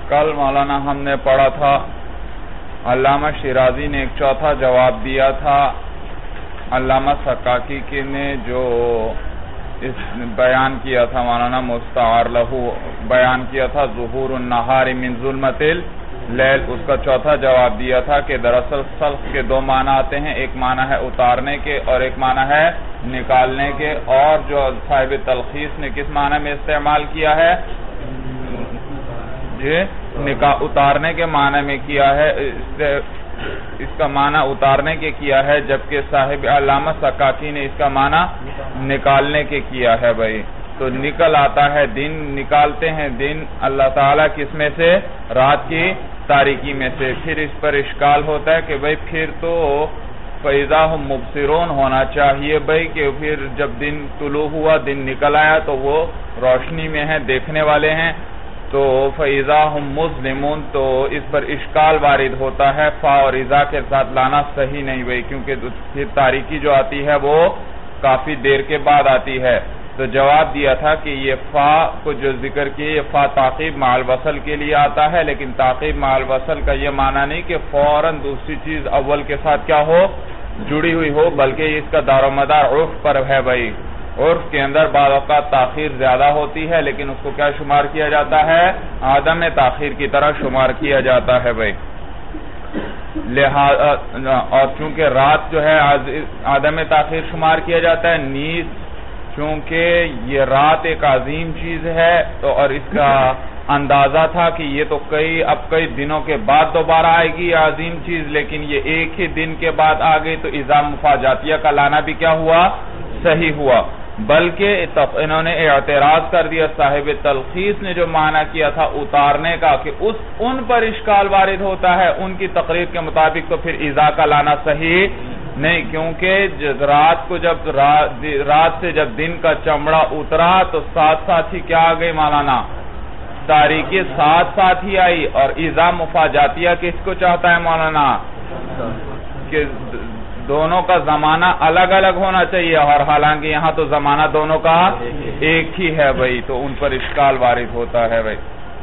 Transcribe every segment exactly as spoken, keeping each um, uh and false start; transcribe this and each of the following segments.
کل مولانا ہم نے پڑھا تھا علامہ شیرازی نے ایک چوتھا جواب دیا تھا علامہ سکاکی کے نے جو اس بیان کیا تھا مولانا مستعار لہو بیان کیا تھا ظہور النہار من ظلمت اللیل، اس کا چوتھا جواب دیا تھا کہ دراصل سلخ کے دو معنی آتے ہیں، ایک معنی ہے اتارنے کے اور ایک معنی ہے نکالنے کے، اور جو صاحب تلخیص نے کس معنی میں استعمال کیا ہے جی اتارنے کے معنی میں کیا ہے، اس کا معنی اتارنے کے کیا ہے، جبکہ صاحب علامہ سکاکی نے اس کا معنی نکالنے کے کیا ہے بھائی۔ تو نکل آتا ہے دن، نکالتے ہیں دن اللہ تعالیٰ کس میں سے؟ رات کی تاریکی میں سے۔ پھر اس پر اشکال ہوتا ہے کہ بھائی پھر تو فَإِذَا هُمْ مُبْصِرُونَ ہونا چاہیے بھائی کہ پھر جب دن طلوع ہوا دن نکل آیا تو وہ روشنی میں ہیں، دیکھنے والے ہیں، تو فَإِذَا هُمْ مُظْلِمُونَ تو اس پر اشکال وارد ہوتا ہے، فا اور اذا کے ساتھ لانا صحیح نہیں بھائی، کیونکہ پھر تاریکی جو آتی ہے وہ کافی دیر کے بعد آتی ہے۔ تو جواب دیا تھا کہ یہ فا کو جو ذکر کیے یہ فا تعقیب مع الوصل کے لیے آتا ہے، لیکن تعقیب مع الوصل کا یہ معنی نہیں کہ فوراً دوسری چیز اول کے ساتھ کیا ہو، جڑی ہوئی ہو، بلکہ اس کا دار و مدار عرف پر ہے بھائی۔ عرف کے اندر بعض اوقات تاخیر زیادہ ہوتی ہے، لیکن اس کو کیا شمار کیا جاتا ہے؟ عدم تاخیر کی طرح شمار کیا جاتا ہے بھائی۔ لہذا اور چونکہ رات جو ہے عدم تاخیر شمار کیا جاتا ہے، نیز چونکہ یہ رات ایک عظیم چیز ہے تو اور اس کا اندازہ تھا کہ یہ تو کئی اب کئی دنوں کے بعد دوبارہ آئے گی یہ عظیم چیز، لیکن یہ ایک ہی دن کے بعد آ گئی، تو اذا مفاجاتیہ کا لانا بھی کیا ہوا؟ صحیح ہوا۔ بلکہ انہوں نے اعتراض کر دیا، صاحب تلخیص نے جو معنی کیا تھا اتارنے کا کہ اس ان پر اشکال وارد ہوتا ہے، ان کی تقریر کے مطابق تو پھر اذا کا لانا صحیح نہیں، کیونکہ رات کو جب رات سے جب دن کا چمڑا اترا تو ساتھ ساتھ ہی کیا آ گئی مولانا؟ تاریکی ساتھ ساتھ ہی آئی، اور اذا مفاجاتیہ کس کو چاہتا ہے مولانا؟ کہ دونوں کا زمانہ الگ الگ ہونا چاہیے، اور حالانکہ یہاں تو زمانہ دونوں کا ایک ہی ہے بھائی، تو ان پر اشکال وارد ہوتا ہے بھائی۔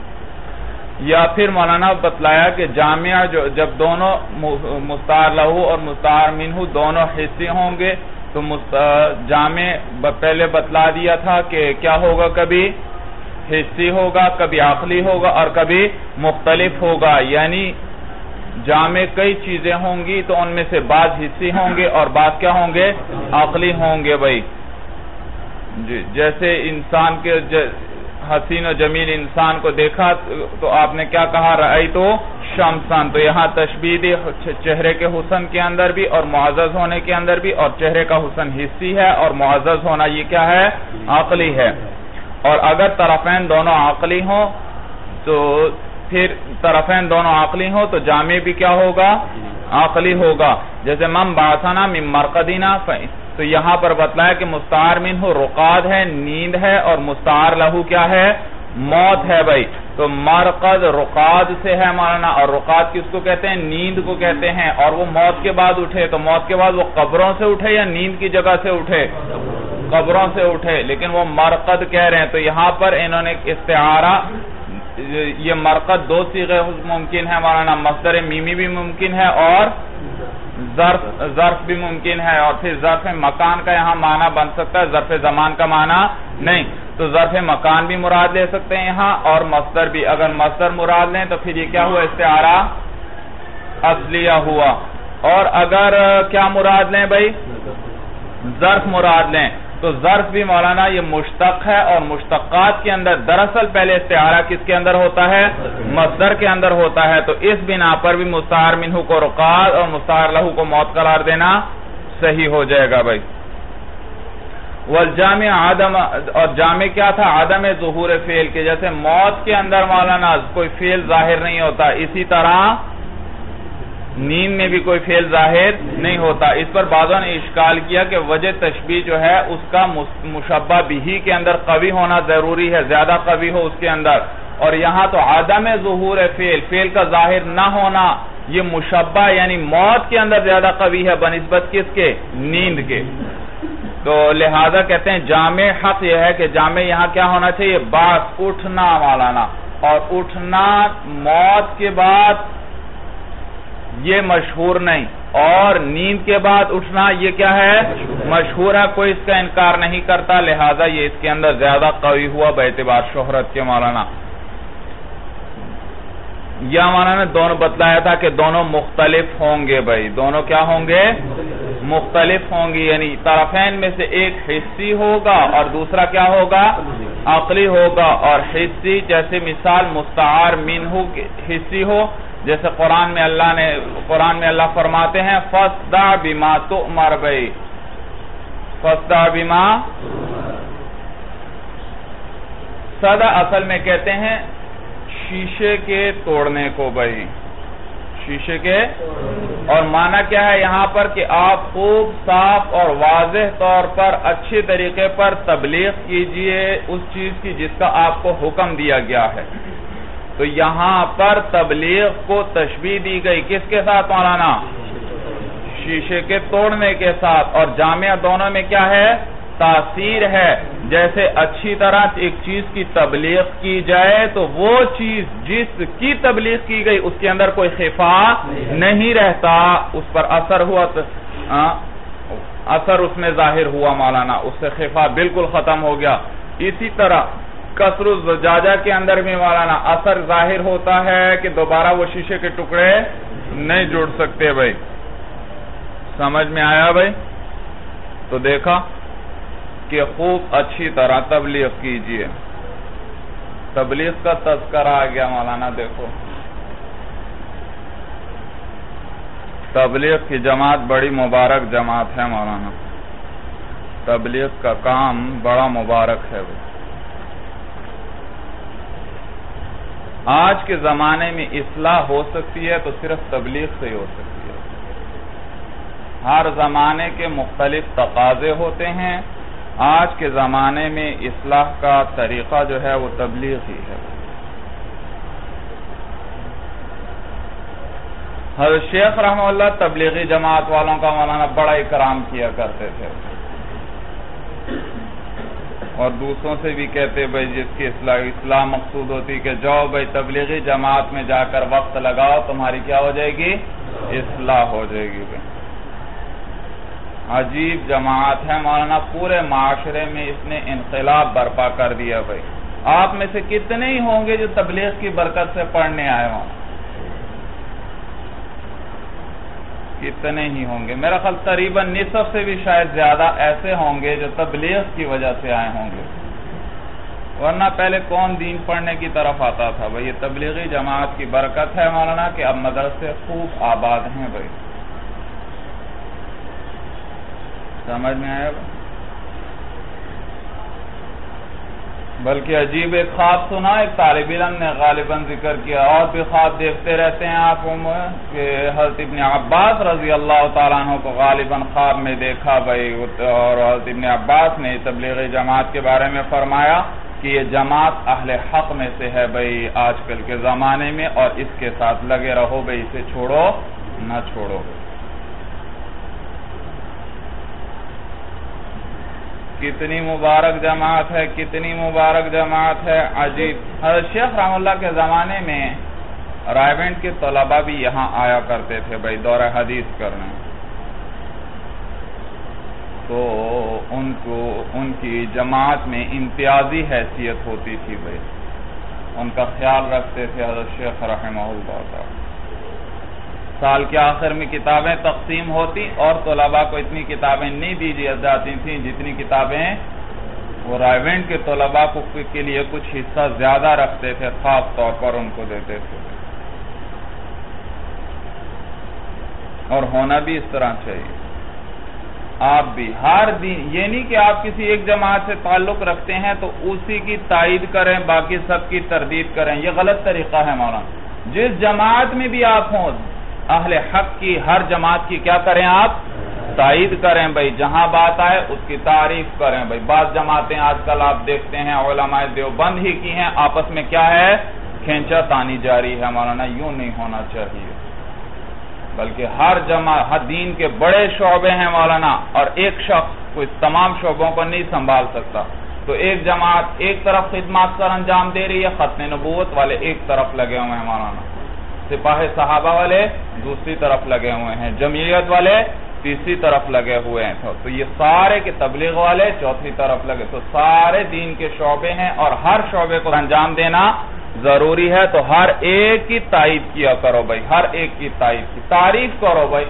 یا پھر مولانا بتلایا کہ جامعہ جو جب دونوں مستعار لہو اور مستعار منہ دونوں حصے ہوں گے تو جامع پہلے بتلا دیا تھا کہ کیا ہوگا، کبھی حصی ہوگا، کبھی عقلی ہوگا اور کبھی مختلف ہوگا، یعنی جامع کئی چیزیں ہوں گی تو ان میں سے بعض حصی ہوں گے اور بعض کیا ہوں گے؟ عقلی ہوں گے بھائی۔ جی جیسے انسان کے حسین و جمیل انسان کو دیکھا تو آپ نے کیا کہا؟ رأیتو شمسان، تو یہاں تشبیہ دی چہرے کے حسن کے اندر بھی اور معزز ہونے کے اندر بھی، اور چہرے کا حسن حصی ہے اور معزز ہونا یہ کیا ہے؟ عقلی ہے۔ اور اگر طرفین دونوں عقلی ہوں تو پھر طرفین دونوں عقلی ہوں تو جامع بھی کیا ہوگا؟ عقلی ہوگا۔ جیسے من بعثنا من مرقدنا، تو یہاں پر بتلایا کہ مستعار منہ رقاد ہے، نیند ہے، اور مستعار لہو کیا ہے؟ موت ہے بھائی۔ تو مرقد رقاد سے ہے مولانا، اور رقاد کس کو کہتے ہیں؟ نیند کو کہتے ہیں، اور وہ موت کے بعد اٹھے تو موت کے بعد وہ قبروں سے اٹھے یا نیند کی جگہ سے اٹھے؟ قبروں سے اٹھے، لیکن وہ مرقد کہہ رہے ہیں۔ تو یہاں پر انہوں نے استعارہ، یہ مرقد دو صیغے ممکن ہے مولانا، مصدر میمی بھی ممکن ہے اور ظرف ظرف بھی ممکن ہے، اور پھر ظرف مکان کا یہاں معنی بن سکتا ہے، ظرف زمان کا معنی نہیں، تو ظرف مکان بھی مراد لے سکتے ہیں یہاں، اور مصدر بھی۔ اگر مصدر مراد لیں تو پھر یہ کیا ہوا؟ استعارہ اصلیہ ہوا۔ اور اگر کیا مراد لیں بھائی؟ ظرف مراد لیں تو ظرف بھی مولانا یہ مشتق ہے، اور مشتقات کے اندر دراصل پہلے استعارہ کس کے اندر ہوتا ہے؟ مصدر کے اندر ہوتا ہے، تو اس بنا پر بھی مستعار منہ کو رقاد اور مستعار لہو کو موت قرار دینا صحیح ہو جائے گا بھائی۔ والجامع عدم، اور جامع کیا تھا؟ عدم ظہور فعل کے، جیسے موت کے اندر مولانا کوئی فعل ظاہر نہیں ہوتا، اسی طرح نیند میں بھی کوئی فعل ظاہر نہیں ہوتا۔ اس پر بعضوں نے اشکال کیا کہ وجہ تشبیہ جو ہے اس کا مشبہ بہی کے اندر قوی ہونا ضروری ہے، زیادہ قوی ہو اس کے اندر، اور یہاں تو عدم ظہور فعل، فعل کا ظاہر نہ ہونا یہ مشبہ یعنی موت کے اندر زیادہ قوی ہے بنسبت کس کے؟ نیند کے۔ تو لہذا کہتے ہیں جامع حق یہ ہے کہ جامع یہاں کیا ہونا چاہیے؟ باس، اٹھنا مولانا، اور اٹھنا موت کے بعد یہ مشہور نہیں، اور نیند کے بعد اٹھنا یہ کیا ہے؟ مشہور ہے، کوئی اس کا انکار نہیں کرتا، لہذا یہ اس کے اندر زیادہ قوی ہوا باعتبار شہرت کے مولانا۔ یہ مولانا نے دونوں بتلایا تھا کہ دونوں مختلف ہوں گے بھائی، دونوں کیا ہوں گے؟ مختلف ہوں گی، یعنی طرفین میں سے ایک حسی ہوگا اور دوسرا کیا ہوگا؟ عقلی ہوگا، اور حسی جیسے مثال مستعار منہ حسی ہو، جیسے قرآن میں اللہ نے قرآن میں اللہ فرماتے ہیں فَاسْدَعْ بِمَا تُؤْمَرْ بھائی، فَاسْدَعْ بِمَا، صدا اصل میں کہتے ہیں شیشے کے توڑنے کو بھائی، شیشے کے، اور معنی کیا ہے یہاں پر کہ آپ خوب صاف اور واضح طور پر اچھے طریقے پر تبلیغ کیجئے اس چیز کی جس کا آپ کو حکم دیا گیا ہے۔ تو یہاں پر تبلیغ کو تشبیہ دی گئی کس کے ساتھ مولانا؟ شیشے کے توڑنے کے ساتھ، اور جامعہ دونوں میں کیا ہے؟ تاثیر ہے۔ جیسے اچھی طرح ایک چیز کی تبلیغ کی جائے تو وہ چیز جس کی تبلیغ کی گئی اس کے اندر کوئی خفا نہیں رہتا، اس پر اثر ہوا، اثر اس میں ظاہر ہوا مولانا، اس سے خفا بالکل ختم ہو گیا۔ اسی طرح کسر الزجاجہ کے اندر بھی مولانا اثر ظاہر ہوتا ہے کہ دوبارہ وہ شیشے کے ٹکڑے نہیں جڑ سکتے بھائی۔ سمجھ میں آیا بھائی؟ تو دیکھا کہ خوب اچھی طرح تبلیغ کیجئے، تبلیغ کا تذکرہ آ گیا مولانا۔ دیکھو تبلیغ کی جماعت بڑی مبارک جماعت ہے مولانا، تبلیغ کا کام بڑا مبارک ہے بھائی۔ آج کے زمانے میں اصلاح ہو سکتی ہے تو صرف تبلیغ سے ہی ہو سکتی ہے۔ ہر زمانے کے مختلف تقاضے ہوتے ہیں، آج کے زمانے میں اصلاح کا طریقہ جو ہے وہ تبلیغ ہی ہے۔ حضرت شیخ رحمہ اللہ تبلیغی جماعت والوں کا مولانا بڑا اکرام کیا کرتے تھے، اور دوسروں سے بھی کہتے بھائی جس کی اصلاح اصلاح مقصود ہوتی کہ جاؤ بھائی تبلیغی جماعت میں جا کر وقت لگاؤ، تمہاری کیا ہو جائے گی؟ اصلاح ہو جائے گی بھائی۔ عجیب جماعت ہے مولانا، پورے معاشرے میں اس نے انقلاب برپا کر دیا بھائی۔ آپ میں سے کتنے ہی ہوں گے جو تبلیغ کی برکت سے پڑھنے آئے ہوں؟ کتنے ہی ہوں گے؟ میرا خیال تقریباً نصف سے بھی شاید زیادہ ایسے ہوں گے جو تبلیغ کی وجہ سے آئے ہوں گے، ورنہ پہلے کون دین پڑھنے کی طرف آتا تھا بھائی؟ یہ تبلیغی جماعت کی برکت ہے مولانا کہ اب مدرسے خوب آباد ہیں بھائی۔ سمجھ میں آیا؟ بلکہ عجیب ایک خواب سنا، ایک طالب علم نے غالباً ذکر کیا، اور بھی خواب دیکھتے رہتے ہیں آپ کہ حضرت ابن عباس رضی اللہ تعالیٰ عنہ کو غالباً خواب میں دیکھا بھائی، اور حضرت ابن عباس نے تبلیغی جماعت کے بارے میں فرمایا کہ یہ جماعت اہل حق میں سے ہے بھائی آج کل کے زمانے میں، اور اس کے ساتھ لگے رہو بھائی، اسے چھوڑو نہ چھوڑو۔ کتنی مبارک جماعت ہے، کتنی مبارک جماعت ہے، عجیب۔ حضرت شیخ رحمہ اللہ کے زمانے میں رائیونٹ کے طلباء بھی یہاں آیا کرتے تھے بھائی دورہ حدیث کرنے، تو ان کو ان کی جماعت میں امتیازی حیثیت ہوتی تھی بھائی، ان کا خیال رکھتے تھے حضرت شیخ رحمہ اللہ تعالی۔ سال کے آخر میں کتابیں تقسیم ہوتی اور طلباء کو اتنی کتابیں نہیں دی جاتی تھیں جتنی کتابیں وہ رائیونٹ کے طلباء کو کے لیے کچھ حصہ زیادہ رکھتے تھے، خاص طور پر ان کو دیتے تھے، اور ہونا بھی اس طرح چاہیے۔ آپ بھی ہر دن، یہ نہیں کہ آپ کسی ایک جماعت سے تعلق رکھتے ہیں تو اسی کی تائید کریں، باقی سب کی تردید کریں، یہ غلط طریقہ ہے مولانا۔ جس جماعت میں بھی آپ ہوں، اہل حق کی ہر جماعت کی کیا کریں آپ؟ تائید کریں بھائی، جہاں بات آئے اس کی تعریف کریں بھائی۔ بعض جماعتیں آج کل آپ دیکھتے ہیں علماء دیوبند ہی کی ہیں، آپس میں کیا ہے؟ کھینچا تانی جاری ہے مولانا، یوں نہیں ہونا چاہیے، بلکہ ہر جماعت، ہر دین کے بڑے شعبے ہیں مولانا، اور ایک شخص کوئی تمام شعبوں کو نہیں سنبھال سکتا۔ تو ایک جماعت ایک طرف خدمات سر انجام دے رہی ہے، ختم نبوت والے ایک طرف لگے ہوئے ہیں مولانا، سپاہ صحابہ والے دوسری طرف لگے ہوئے ہیں، جمعیت والے تیسری طرف لگے ہوئے ہیں، تو یہ سارے کے تبلیغ والے چوتھی طرف لگے، تو سارے دین کے شعبے ہیں اور ہر شعبے کو انجام دینا ضروری ہے، تو ہر ایک کی تائید کیا کرو بھائی، ہر ایک کی تائید کی تعریف کرو بھائی،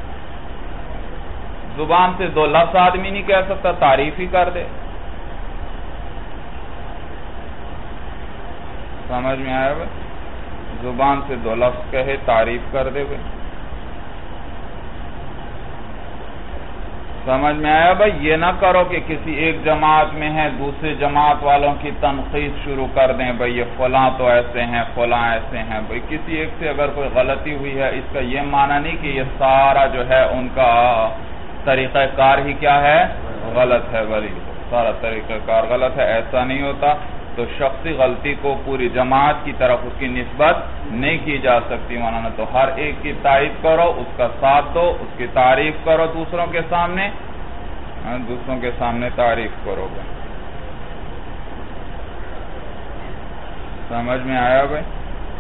زبان سے دو لفظ آدمی نہیں کہہ سکتا، تعریف ہی کر دے، سمجھ میں آیا بھائی، زبان سے دو لفظ کہے تعریف کر دے بھائی، سمجھ میں آیا بھائی، یہ نہ کرو کہ کسی ایک جماعت میں ہے دوسری جماعت والوں کی تنقید شروع کر دیں بھائی یہ فلاں تو ایسے ہیں فلاں ایسے ہیں بھائی، کسی ایک سے اگر کوئی غلطی ہوئی ہے اس کا یہ معنی نہیں کہ یہ سارا جو ہے ان کا طریقہ کار ہی کیا ہے غلط ہے بھائی، سارا طریقہ کار غلط ہے، ایسا نہیں ہوتا، تو شخصی غلطی کو پوری جماعت کی طرف اس کی نسبت نہیں کی جا سکتی مولانا، تو ہر ایک کی تائید کرو، اس کا ساتھ دو، اس کی تعریف کرو دوسروں کے سامنے، دوسروں کے سامنے تعریف کرو گے، سمجھ میں آیا بھائی؟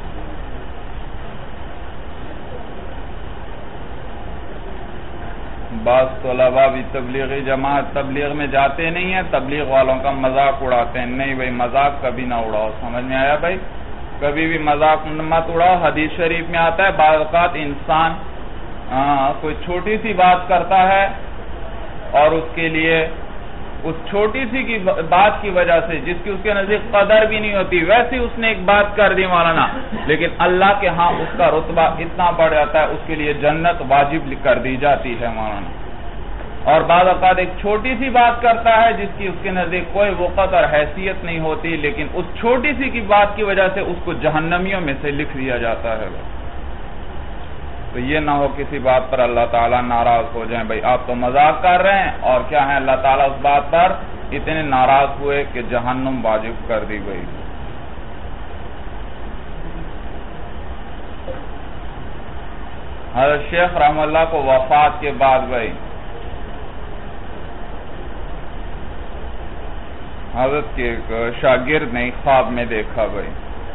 بعض طلباء بھی تبلیغی جماعت تبلیغ میں جاتے نہیں ہیں، تبلیغ والوں کا مذاق اڑاتے ہیں، نہیں بھائی مذاق کبھی نہ اڑاؤ، سمجھ میں آیا بھائی، کبھی بھی مذاق مت اڑاؤ، حدیث شریف میں آتا ہے بعض اوقات انسان کوئی چھوٹی سی بات کرتا ہے اور اس کے لیے اس چھوٹی سی کی بات کی وجہ سے جس کی اس کے نزدیک قدر بھی نہیں ہوتی، ویسے اس نے ایک بات کر دی مولانا، لیکن اللہ کے ہاں اس کا رتبہ اتنا بڑھ جاتا ہے، اس کے لیے جنت واجب کر دی جاتی ہے مولانا، اور بعض اوقات ایک چھوٹی سی بات کرتا ہے جس کی اس کے نزدیک کوئی وقت اور حیثیت نہیں ہوتی، لیکن اس چھوٹی سی کی بات کی وجہ سے اس کو جہنمیوں میں سے لکھ دیا جاتا ہے، تو یہ نہ ہو کسی بات پر اللہ تعالیٰ ناراض ہو جائیں بھائی آپ تو مذاق کر رہے ہیں، اور کیا ہے اللہ تعالیٰ اس بات پر اتنے ناراض ہوئے کہ جہنم واجب کر دی گئی۔ حضرت شیخ رحمہ اللہ کو وفات کے بعد بھائی حضرت کے ایک شاگرد نے خواب میں دیکھا بھائی،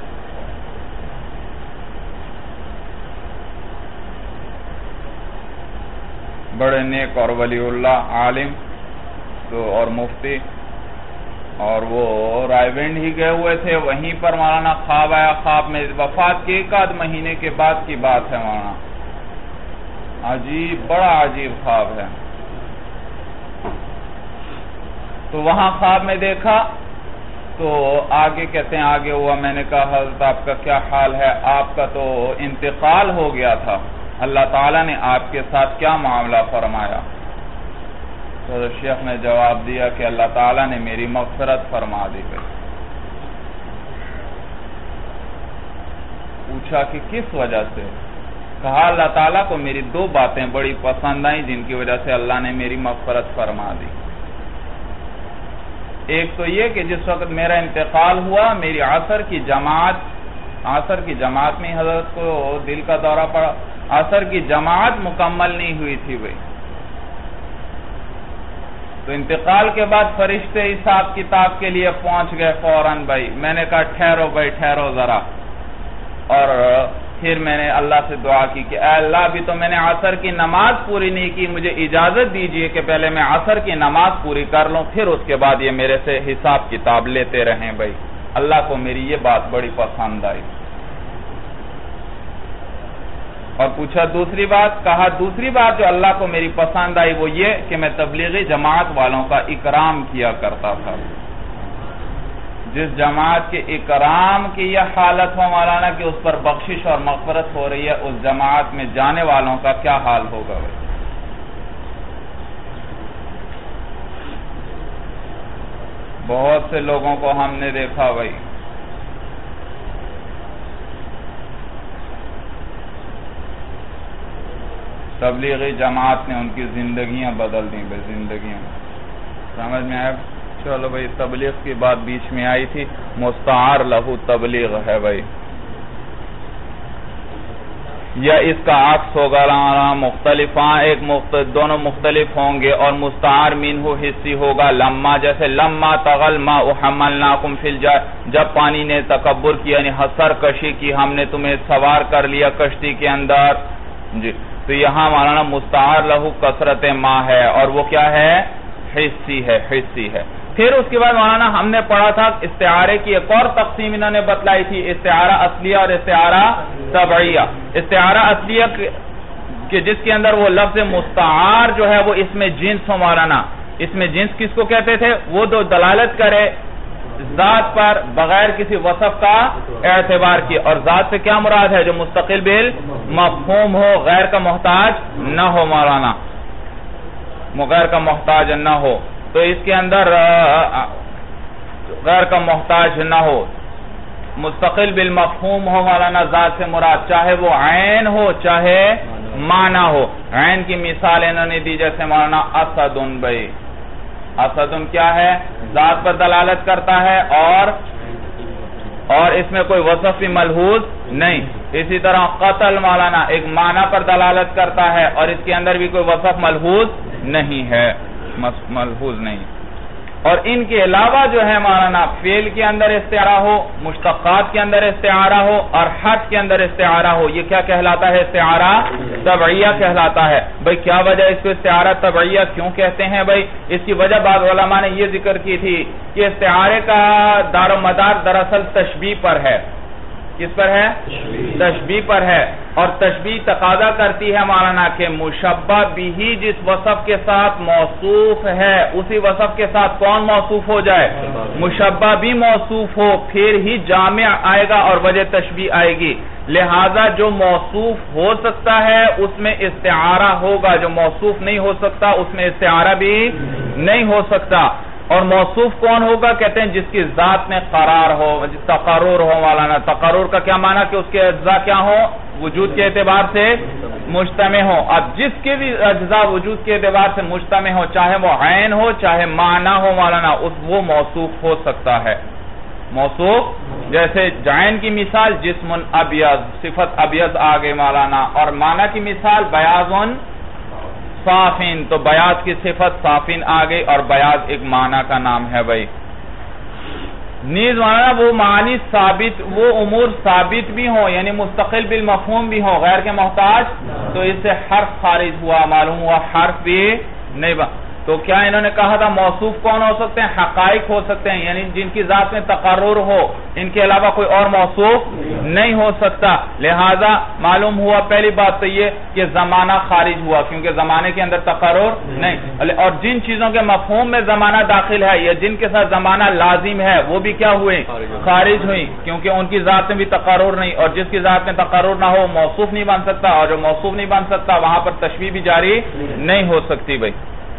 بڑے نیک اور ولی اللہ عالم تو اور مفتی، اور وہ رائے ونڈ ہی گئے ہوئے تھے، وہیں پر مولانا خواب آیا، خواب میں وفات کے ایک آدھ مہینے کے بعد کی بات ہے مولانا، عجیب بڑا عجیب خواب ہے، تو وہاں خواب میں دیکھا تو آگے کہتے ہیں آگے ہوا، میں نے کہا حضرت آپ کا کیا حال ہے، آپ کا تو انتقال ہو گیا تھا، اللہ تعالیٰ نے آپ کے ساتھ کیا معاملہ فرمایا؟ تو شیخ نے جواب دیا کہ اللہ تعالیٰ نے میری مغفرت فرما دی گئی۔ پوچھا کہ کس وجہ سے؟ کہا اللہ تعالیٰ کو میری دو باتیں بڑی پسند آئیں جن کی وجہ سے اللہ نے میری مغفرت فرما دی، ایک تو یہ کہ جس وقت میرا انتقال ہوا میری عصر کی جماعت عصر کی جماعت میں حضرت کو دل کا دورہ پڑا، عصر کی جماعت مکمل نہیں ہوئی تھی بھائی، تو انتقال کے بعد فرشتے حساب کتاب کے لیے پہنچ گئے فوراً بھائی، میں نے کہا ٹھہرو بھائی ٹھہرو ذرا، اور پھر میں نے اللہ سے دعا کی کہ اے اللہ ابھی تو میں نے عصر کی نماز پوری نہیں کی، مجھے اجازت دیجئے کہ پہلے میں عصر کی نماز پوری کر لوں، پھر اس کے بعد یہ میرے سے حساب کتاب لیتے رہیں بھائی، اللہ کو میری یہ بات بڑی پسند آئی۔ اور پوچھا دوسری بات؟ کہا دوسری بات جو اللہ کو میری پسند آئی وہ یہ کہ میں تبلیغی جماعت والوں کا اکرام کیا کرتا تھا، جس جماعت کے اکرام کی یہ حالت ہو مولانا کہ اس پر بخشش اور مغفرت ہو رہی ہے، اس جماعت میں جانے والوں کا کیا حال ہوگا بھائی؟ بہت سے لوگوں کو ہم نے دیکھا بھائی تبلیغی جماعت نے ان کی زندگیاں بدل دیں بھائی، زندگیاں، سمجھ میں آیا؟ چلو بھائی تبلیغ کی بات بیچ میں آئی تھی، مستعار لہو تبلیغ ہے بھائی، یا اس کا عکس ہوگا مختلفاں ایک مختلف دونوں مختلف ہوں گے اور مستعار منہ حصی ہوگا لما جیسے لما تغل ما حملناکم فی الجار جب پانی نے تکبر کیا یعنی حسر کشی کی ہم نے تمہیں سوار کر لیا کشتی کے اندر جی تو یہاں مولانا مستعار لہو کثرت ما ہے اور وہ کیا ہے حصی ہے حصی ہے پھر اس کے بعد مولانا ہم نے پڑھا تھا استعارے کی ایک اور تقسیم انہوں نے بتلائی تھی استعارہ اصلیہ اور استعارہ طبعیہ استعارہ اصلیہ کہ جس کے اندر وہ لفظ مستعار جو ہے وہ اس میں جنس ہو مولانا اس میں جنس کس کو کہتے تھے وہ جو دلالت کرے ذات پر بغیر کسی وصف کا اعتبار کی اور ذات سے کیا مراد ہے جو مستقل بال مفہوم ہو غیر کا محتاج نہ ہو مولانا غیر کا محتاج نہ ہو تو اس کے اندر غیر کا محتاج نہ ہو مستقل بالمفہوم ہو مولانا ذات سے مراد چاہے وہ عین ہو چاہے معنی ہو عین کی مثال انہوں نے دی جیسے مولانا اسدن بھائی اسدن کیا ہے ذات پر دلالت کرتا ہے اور اور اس میں کوئی وصف بھی ملحوظ نہیں اسی طرح قتل مولانا ایک معنی پر دلالت کرتا ہے اور اس کے اندر بھی کوئی وصف ملحوظ نہیں ہے ملحوظ نہیں اور ان کے علاوہ جو ہے مولانا فعل کے اندر استعارہ ہو مشتقات کے اندر استعارہ ہو اور حرف کے اندر استعارہ ہو یہ کیا کہلاتا ہے استعارہ طبعیہ کہلاتا ہے بھئی کیا وجہ اس کو استعارہ طبعیہ کیوں کہتے ہیں بھئی اس کی وجہ بعض علماء نے یہ ذکر کی تھی کہ استعارے کا دار و مدار دراصل تشبیہ پر ہے کس پر ہے تشبیہ پر ہے اور تشبیہ تقاضا کرتی ہے مولانا کہ مشبہ بھی جس وصف کے ساتھ موصوف ہے اسی وصف کے ساتھ کون موصوف ہو جائے مشبہ بھی موصوف ہو پھر ہی جامع آئے گا اور وجہ تشبیہ آئے گی لہذا جو موصوف ہو سکتا ہے اس میں استعارہ ہوگا جو موصوف نہیں ہو سکتا اس میں استعارہ بھی نہیں ہو سکتا اور موصوف کون ہوگا کہتے ہیں جس کی ذات میں قرار ہو جس تقرر ہو مولانا تقرر کا کیا معنی کہ اس کے اجزاء کیا ہو وجود کے اعتبار سے مجتمع ہو اب جس کے بھی اجزاء وجود کے اعتبار سے مجتمع ہو چاہے وہ عین ہو چاہے معنی ہو مولانا اس وہ موصوف ہو سکتا ہے موصوف جیسے عین کی مثال جسم ابیض صفت ابیض آگے مولانا اور معنی کی مثال بیاضن صافین تو بیاض کی صفت صافین آگئی اور بیاض ایک معنی کا نام ہے بھائی نیز معنی وہ معنی ثابت وہ امور ثابت بھی ہوں یعنی مستقل بالمفہوم بھی ہوں غیر کے محتاج تو اس سے حرف خارج ہوا معلوم ہوا حرف بھی نہیں بن تو کیا انہوں نے کہا تھا موصوف کون ہو سکتے ہیں حقائق ہو سکتے ہیں یعنی جن کی ذات میں تقرر ہو ان کے علاوہ کوئی اور موصوف نہیں ہو سکتا لہذا معلوم ہوا پہلی بات تو یہ کہ زمانہ خارج ہوا کیونکہ زمانے کے اندر تقرر نہیں اور جن چیزوں کے مفہوم میں زمانہ داخل ہے یا جن کے ساتھ زمانہ لازم ہے وہ بھی کیا ہوئے خارج ہوئی کیونکہ ان کی ذات میں بھی تقرر نہیں اور جس کی ذات میں تقرر نہ ہو موصوف نہیں بن سکتا اور جو موصوف نہیں بن سکتا وہاں پر تشبیہ بھی جاری نہیں ہو سکتی بھائی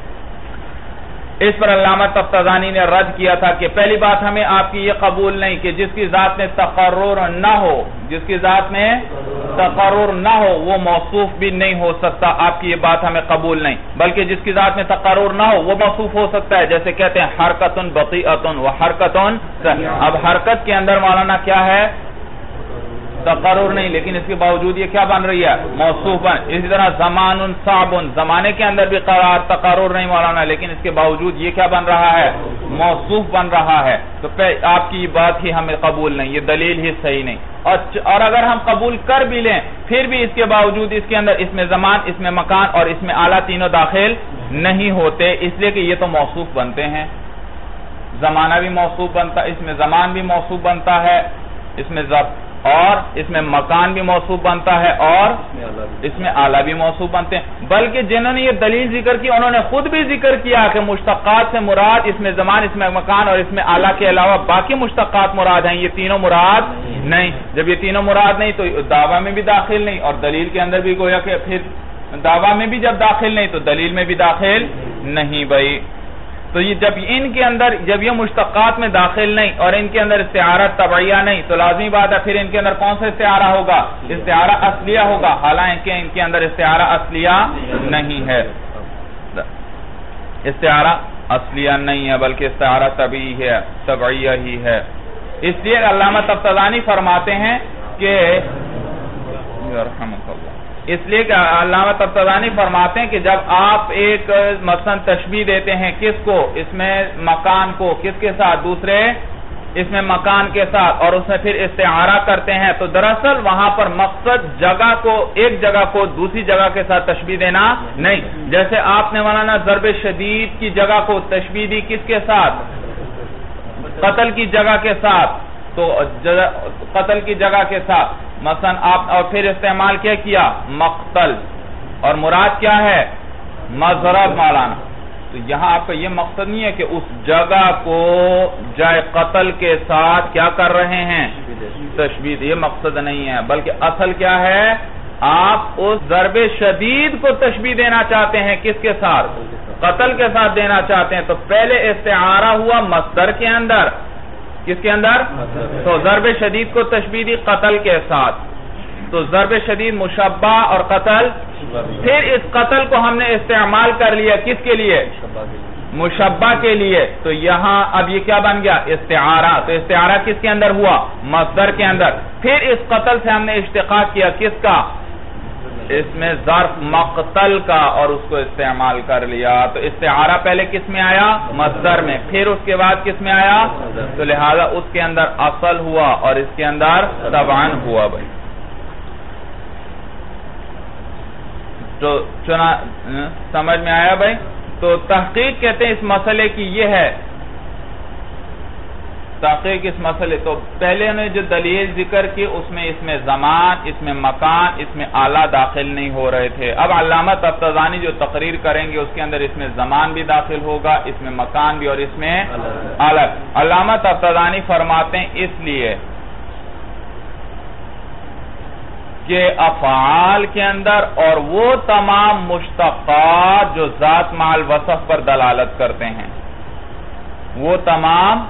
اس پر علامہ تفتزانی نے رد کیا تھا کہ پہلی بات ہمیں آپ کی یہ قبول نہیں کہ جس کی ذات میں تقرر نہ ہو جس کی ذات میں تقرر نہ ہو وہ موصوف بھی نہیں ہو سکتا آپ کی یہ بات ہمیں قبول نہیں بلکہ جس کی ذات میں تقرر نہ ہو وہ موصوف ہو سکتا ہے جیسے کہتے ہیں حرکتن بطیئتن و حرکتن اب حرکت کے اندر مولانا کیا ہے تقرر نہیں لیکن اس کے باوجود یہ کیا بن رہی ہے موصوف بن اسی طرح زمان صعب زمانے کے اندر بھی قرار تقرر نہیں مولانا لیکن اس کے باوجود یہ کیا بن رہا ہے موصوف بن رہا ہے تو آپ کی بات ہی ہمیں قبول نہیں یہ دلیل ہی صحیح نہیں اور اگر ہم قبول کر بھی لیں پھر بھی اس کے باوجود اس کے اندر اس میں زمان اس میں مکان اور اس میں اعلیٰ تینوں داخل نہیں ہوتے اس لیے کہ یہ تو موصوف بنتے ہیں زمانہ بھی موصوف بنتا اس میں زمان بھی موصوف بنتا ہے اس میں ضرب اور اس میں مکان بھی موصوف بنتا ہے اور اس میں اعلیٰ بھی موصوف بنتے ہیں بلکہ جنہوں نے یہ دلیل ذکر کی انہوں نے خود بھی ذکر کیا کہ مشتقات سے مراد اس میں زمان اس میں مکان اور اس میں اعلیٰ کے علاوہ باقی مشتقات مراد ہیں یہ تینوں مراد نہیں جب یہ تینوں مراد نہیں تو دعویٰ میں بھی داخل نہیں اور دلیل کے اندر بھی گویا کہ پھر دعویٰ میں بھی جب داخل نہیں تو دلیل میں بھی داخل نہیں بھائی تو یہ جب ان کے اندر جب یہ مشتقات میں داخل نہیں اور ان کے اندر استعارہ طبعیہ نہیں تو لازمی بات ہے پھر ان کے اندر کون سا استعارہ ہوگا استعارہ اصلیہ ہوگا حالانکہ ان کے اندر استعارہ اصلیہ نہیں ہے استعارہ اصلیہ نہیں ہے بلکہ استعارہ طبعی ہے طبعیہ ہی ہے اس لیے علامہ تفتزانی فرماتے ہیں کہ یرحمک اللہ. اس لیے کہ علامہ طباطبانی فرماتے ہیں کہ جب آپ ایک مثلا تشبیہ دیتے ہیں کس کو, اس میں مکان کو, کس کے ساتھ, دوسرے اس میں مکان کے ساتھ, اور اس میں پھر استعارہ کرتے ہیں, تو دراصل وہاں پر مقصد جگہ کو, ایک جگہ کو دوسری جگہ کے ساتھ تشبیہ دینا نہیں. جیسے آپ نے مولانا ضرب شدید کی جگہ کو تشبیہ دی کس کے ساتھ, قتل کی جگہ کے ساتھ, تو قتل کی جگہ کے ساتھ مثلا آپ, اور پھر استعمال کیا کیا مقتل, اور مراد کیا ہے مضرب مولانا. تو یہاں آپ کا یہ مقصد نہیں ہے کہ اس جگہ کو جائے قتل کے ساتھ کیا کر رہے ہیں تشبیہ, یہ مقصد نہیں ہے, بلکہ اصل کیا ہے, آپ اس ضرب شدید کو تشبیہ دینا چاہتے ہیں کس کے ساتھ, قتل کے ساتھ دینا چاہتے ہیں. تو پہلے استعارہ ہوا مصدر کے اندر, کس کے اندر, تو ضرب شدید کو تشبیہ دی قتل کے ساتھ, تو ضرب شدید مشبہ اور قتل, پھر اس قتل کو ہم نے استعمال کر لیا کس کے لیے, مشبہ کے لیے. تو یہاں اب یہ کیا بن گیا, استعارہ. تو استعارہ کس کے اندر ہوا, مصدر کے اندر. پھر اس قتل سے ہم نے اشتقاق کیا کس کا, اس میں ظرف مقتل کا, اور اس کو استعمال کر لیا. تو استعارہ پہلے کس میں آیا, مصدر میں, پھر اس کے بعد کس میں آیا, تو لہذا اس کے اندر اصل ہوا اور اس کے اندر طبعاً ہوا. بھائی تو چنا سمجھ میں آیا بھائی. تو تحقیق کہتے ہیں اس مسئلے کی یہ ہے, تحقیق اس مسئلے, تو پہلے نے جو دلیل ذکر کی اس میں اس میں زمان, اس میں مکان, اس میں آلہ داخل نہیں ہو رہے تھے. اب علامہ طباطبانی جو تقریر کریں گے اس کے اندر اس میں زمان بھی داخل ہوگا, اس میں مکان بھی, اور اس میں آلہ. علامہ طباطبانی فرماتے ہیں اس لیے کہ افعال کے اندر اور وہ تمام مشتقات جو ذات مع الوصف پر دلالت کرتے ہیں, وہ تمام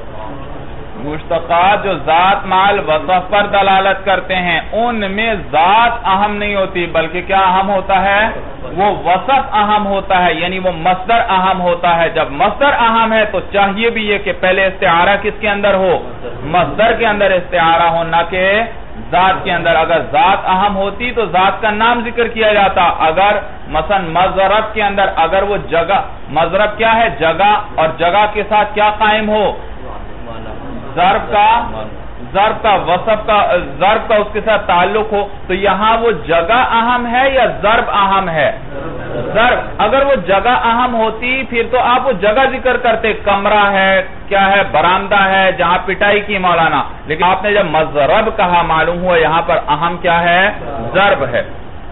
مشتقات جو ذات مع الوصف پر دلالت کرتے ہیں, ان میں ذات اہم نہیں ہوتی, بلکہ کیا اہم ہوتا ہے, وہ وصف اہم ہوتا ہے, یعنی وہ مصدر اہم ہوتا ہے. جب مصدر اہم ہے تو چاہیے بھی یہ کہ پہلے استعارہ کس کے اندر ہو, مصدر کے اندر استعارہ ہو, نہ کہ ذات کے اندر. اگر ذات اہم ہوتی تو ذات کا نام ذکر کیا جاتا. اگر مثلا مضرب کے اندر اگر وہ جگہ, مضرب کیا ہے, جگہ, اور جگہ کے ساتھ کیا قائم ہو, ضرب کا, ضرب کا وصف کا, ضرب کا اس کے ساتھ تعلق ہو, تو یہاں وہ جگہ اہم ہے یا ضرب اہم ہے, ضرب. اگر وہ جگہ اہم ہوتی پھر تو آپ وہ جگہ ذکر کرتے, کمرہ ہے, کیا ہے, برآمدہ ہے جہاں پٹائی کی مولانا, لیکن آپ نے جب مضرب کہا معلوم ہوا یہاں پر اہم کیا ہے, ضرب ہے.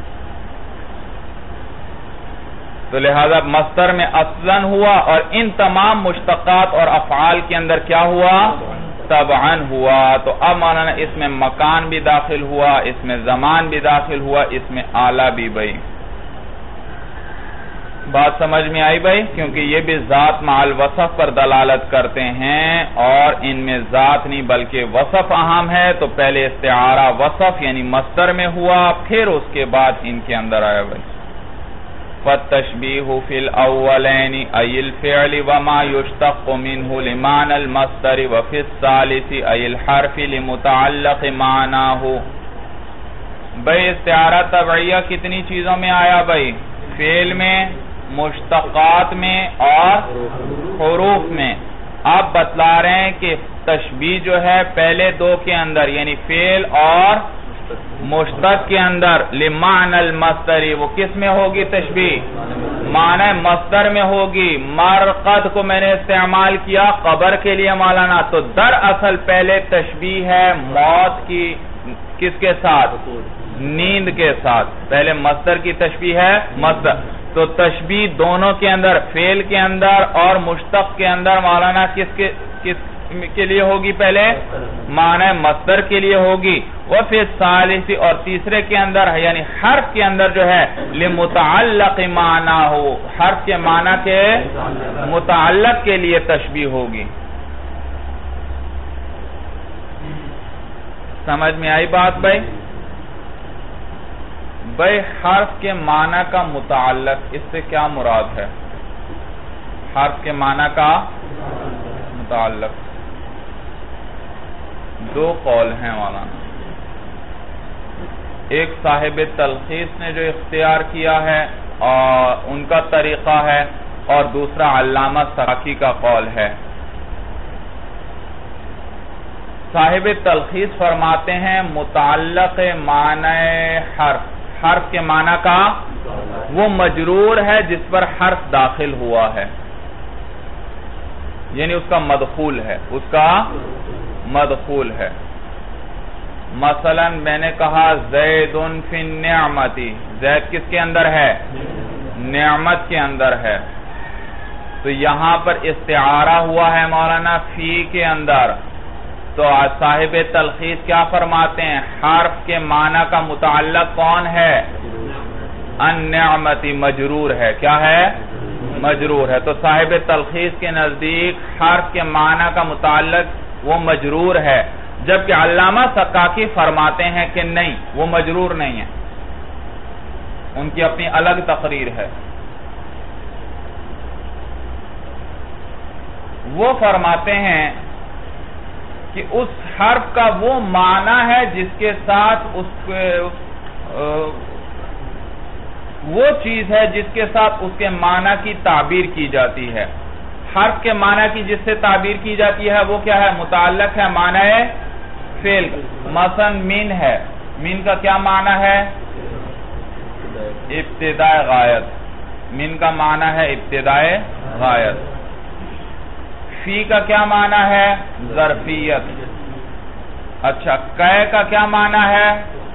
تو لہذا مصدر میں اصلاً ہوا, اور ان تمام مشتقات اور افعال کے اندر کیا ہوا, طبعاً ہوا. تو اب مولانا اس میں مکان بھی داخل ہوا, اس میں زمان بھی داخل ہوا, اس میں آلہ بھی. بھائی بات سمجھ میں آئی بھائی, کیونکہ یہ بھی ذات مع الوصف پر دلالت کرتے ہیں, اور ان میں ذات نہیں بلکہ وصف اہم ہے. تو پہلے استعارہ وصف یعنی مصدر میں ہوا, پھر اس کے بعد ان کے اندر آیا. بھائی فالتشبیہ فی الاولین ای الفعل وما یشتق منہ لمعنى المصدر وفی الثالث ای الحرف لمتعلق معناہ. بھئی استعارہ تبعیہ کتنی چیزوں میں آیا بھئی, فعل میں, مشتقات میں, اور حروف میں. آپ بتلا رہے ہیں کہ تشبیہ جو ہے پہلے دو کے اندر یعنی فعل اور مشتق کے اندر لمعنى المصدر, وہ کس میں ہوگی تشبیہ, معنی مصدر میں ہوگی. مرقد کو میں نے استعمال کیا قبر کے لیے مولانا, تو دراصل پہلے تشبیہ ہے موت کی, کس کے ساتھ, نیند کے ساتھ. پہلے مصدر کی تشبیہ ہے مصدر. تو تشبیہ دونوں کے اندر, فعل کے اندر اور مشتق کے اندر مولانا کس کے کس کے لیے ہوگی, پہلے معنی مصدر کے لیے ہوگی. وفی الثالث, اور تیسرے کے اندر یعنی حرف کے اندر جو ہے لمتعلق معنی ہو, حرف کے معنی کے متعلق کے لیے تشبیہ ہوگی. سمجھ میں آئی بات بھائی؟ بھئی حرف کے معنی کا متعلق, اس سے کیا مراد ہے, حرف کے معنی کا متعلق دو قول ہیں مولانا. ایک صاحب تلخیص نے جو اختیار کیا ہے اور ان کا طریقہ ہے، اور دوسرا علامہ سراکی کا قول ہے۔ صاحب تلخیص فرماتے ہیں متعلق معنی حرف، حرف کے معنی کا وہ مجرور ہے جس پر حرف داخل ہوا ہے، یعنی اس کا مدخول ہے، اس کا مدخول ہے۔ مثلا میں نے کہا زید فی النعمتی، زید کس کے اندر ہے؟ نعمت کے اندر ہے، تو یہاں پر استعارہ ہوا ہے مولانا فی کے اندر، تو صاحب تلخیص کیا فرماتے ہیں؟ حرف کے معنی کا متعلق کون ہے؟ النعمتی، مجرور ہے، کیا ہے؟ مجرور ہے۔ تو صاحب تلخیص کے نزدیک حرف کے معنی کا متعلق وہ مجرور ہے، جبکہ علامہ سکاکی فرماتے ہیں کہ نہیں، وہ مجرور نہیں ہے، ان کی اپنی الگ تقریر ہے۔ وہ فرماتے ہیں کہ اس حرف کا وہ معنی ہے جس کے ساتھ اس وہ چیز ہے جس کے ساتھ اس کے معنی کی تعبیر کی جاتی ہے۔ حرف کے معنی کی جس سے تعبیر کی جاتی ہے وہ کیا ہے؟ متعلق ہے معنی فعل۔ مثلا من ہے، من کا کیا معنی ہے؟ ابتداء غایت، من کا معنی ہے ابتداء غایت۔ فی کا کیا معنی ہے؟ ظرفیت۔ اچھا، قے کا کیا معنی ہے؟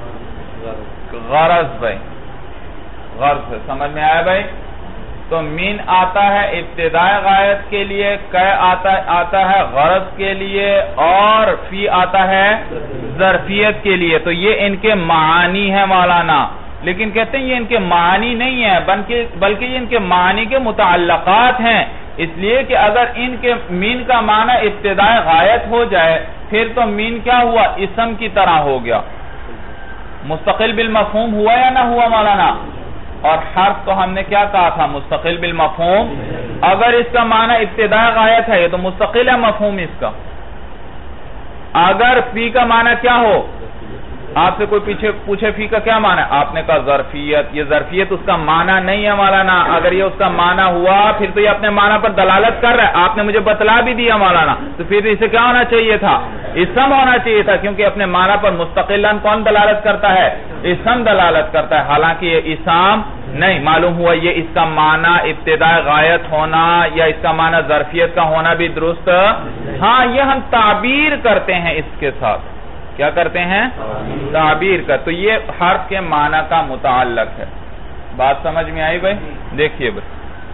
غرض۔ بھائی غرض ہے، سمجھ میں آیا بھائی؟ تو من آتا ہے ابتداء غایت کے لیے، قے آتا آتا ہے غرض کے لیے، اور فی آتا ہے ظرفیت کے لیے۔ تو یہ ان کے معانی ہیں مولانا، لیکن کہتے ہیں یہ ان کے معانی نہیں ہے، بلکہ یہ ان کے معانی کے متعلقات ہیں، اس لیے کہ اگر ان کے من کا معنی ابتداء غایت ہو جائے پھر تو من کیا ہوا؟ اسم کی طرح ہو گیا، مستقل بالمفہوم ہوا یا نہ ہوا مولانا؟ اور حرف تو ہم نے کیا کہا تھا؟ مستقل بالمفہوم۔ اگر اس کا معنی ابتداء غایت ہے یہ تو مستقل ہے مفہوم اس کا۔ اگر فی کا معنی کیا ہو؟ آپ سے کوئی پیچھے پوچھے فی کا کیا معنی ہے؟ آپ نے کہا ظرفیت، یہ ظرفیت اس کا معنی نہیں ہے مولانا۔ اگر یہ اس کا معنی ہوا پھر تو یہ اپنے معنی پر دلالت کر رہا ہے، آپ نے مجھے بتلا بھی دیا مولانا، تو پھر اسے کیا ہونا چاہیے تھا؟ اسم ہونا چاہیے تھا، کیونکہ اپنے معنی پر مستقلاً کون دلالت کرتا ہے؟ اسم دلالت کرتا ہے، حالانکہ یہ اسم نہیں۔ معلوم ہوا یہ اس کا معنی ابتداء غایت ہونا یا اس کا معنی ظرفیت کا ہونا بھی درست، ہاں یہ ہم تعبیر کرتے ہیں اس کے ساتھ، کیا کرتے ہیں؟ تعبیر کر، تو یہ حرف کے معنی کا متعلق ہے۔ بات سمجھ میں آئی بھائی؟ دیکھیے بھائی،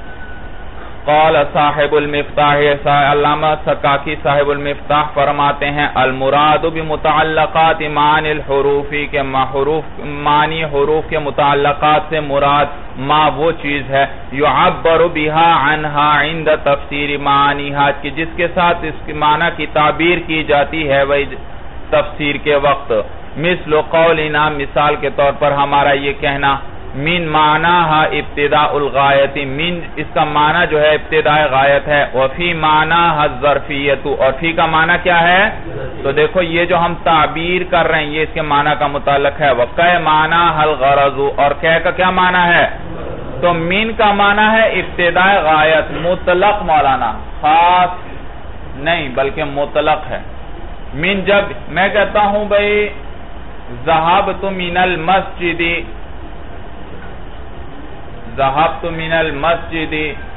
قال صاحب المفتاح، علامہ سکاکی صاحب المفتاح فرماتے ہیں المراد بمتعلقات معنی الحروف کے حروف معنی حروف کے متعلقات سے مراد ما وہ چیز ہے یعبر بها عنها عند تفسیر معنیها کہ جس کے ساتھ اس کی معنی کی تعبیر کی جاتی ہے وہی تفسیر کے وقت۔ مثل قولنا، مثال کے طور پر ہمارا یہ کہنا من معناها ابتداء الغایت، من اس کا معنی جو ہے ابتداء غایت ہے، وفی معناها الظرفیت، اور فی کا معنی کیا ہے؟ تو دیکھو یہ جو ہم تعبیر کر رہے ہیں یہ اس کے معنی کا متعلق ہے۔ وقع معناها الغرض، اور کہ کا کیا معنی ہے؟ تو من کا معنی ہے ابتداء غایت، مطلق مولانا، خاص نہیں بلکہ مطلق ہے۔ من جب میں کہتا ہوں بھئی ذہبت من المسجد، ذہبت من المسجد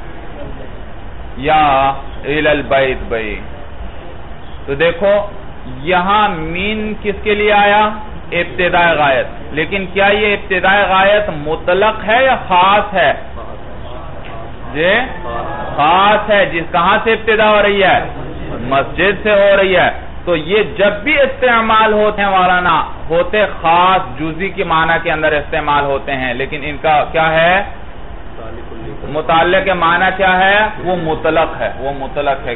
یا الی البیت بھئی، تو دیکھو یہاں من کس کے لیے آیا؟ ابتداء غایت، لیکن کیا یہ ابتداء غایت مطلق ہے یا خاص ہے؟ جی خاص ہے، جس کہاں سے ابتدا ہو رہی ہے؟ مسجد سے ہو رہی ہے۔ تو یہ جب بھی استعمال ہوتے ہیں مولانا ہوتے خاص جزئی کے معنی کے اندر استعمال ہوتے ہیں، لیکن ان کا کیا ہے؟ متعلق کے معنی کیا ہے؟ وہ مطلق ہے، وہ مطلق ہے۔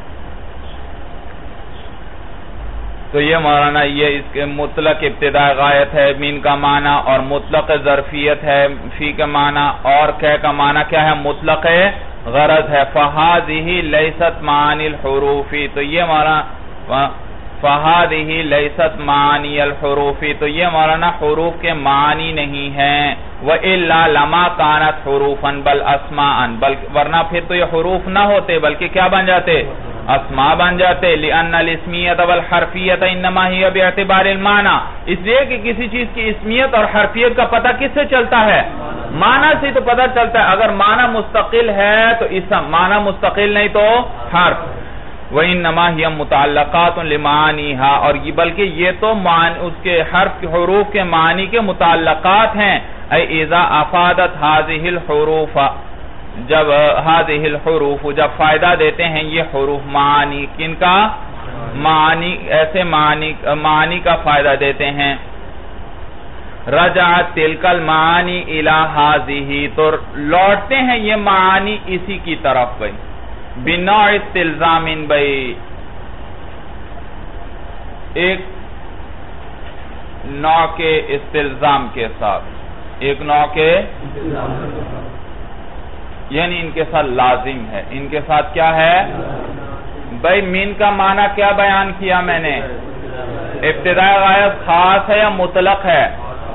تو یہ مولانا یہ اس کے مطلق ابتداء غایت ہے من کا معنی، اور مطلق ظرفیت ہے فی کا معنی، اور کہ کا معنی کیا ہے؟ مطلق غرض ہے۔ فَهَذِهِ لَيْسَتْ مَعَانِي الْحُرُوفِ، تو یہ مولانا فَهَذِهِ لَيْسَتْ مَعَانِيَ الْحُرُوفِ تو یہ مولانا حروف کے معنی نہیں ہیں وَإِلَّا لَمَا كَانَتْ حُرُوفًا بَلْ أَسْمَاءً ورنہ پھر تو یہ حروف نہ ہوتے بلکہ کیا بن جاتے اسماء بن جاتے لِأَنَّ الْإِسْمِيَّةَ وَالْحَرْفِيَّةَ إِنَّمَا هِيَ بِاعْتِبَارِ الْمَعنَى اس لیے کہ کسی چیز کی اسمیت اور حرفیت کا پتہ کس سے چلتا ہے معنی سے تو پتہ چلتا ہے اگر معنی مستقل ہے تو اسم معنی مستقل نہیں تو حرف وَإِنَّمَا هِيَ مُتَعَلَّقَاتٌ لِمَعَانِيهَا اور یہ بلکہ یہ تو اس کے حرف کے حروف کے معنی کے متعلقات ہیں اَيْ اِذَا أَفَادَتْ هَذِهِ الْحُرُوفَ جب هَذِهِ الْحُرُوفُ جب فائدہ دیتے ہیں یہ حروف معنی کن کا معنی ایسے معنی معنی کا فائدہ دیتے ہیں رجعت تلک المعانی الى هذه تو لوٹتے ہیں یہ معانی اسی کی طرف بھئی بنوع استلزام بھئی ایک نوع کے استلزام کے ساتھ ایک نوع کے یعنی ان کے ساتھ لازم ہے ان کے ساتھ کیا ہے بھئی مین کا معنی کیا بیان کیا میں نے ابتدائی غایت خاص ہے یا مطلق ہے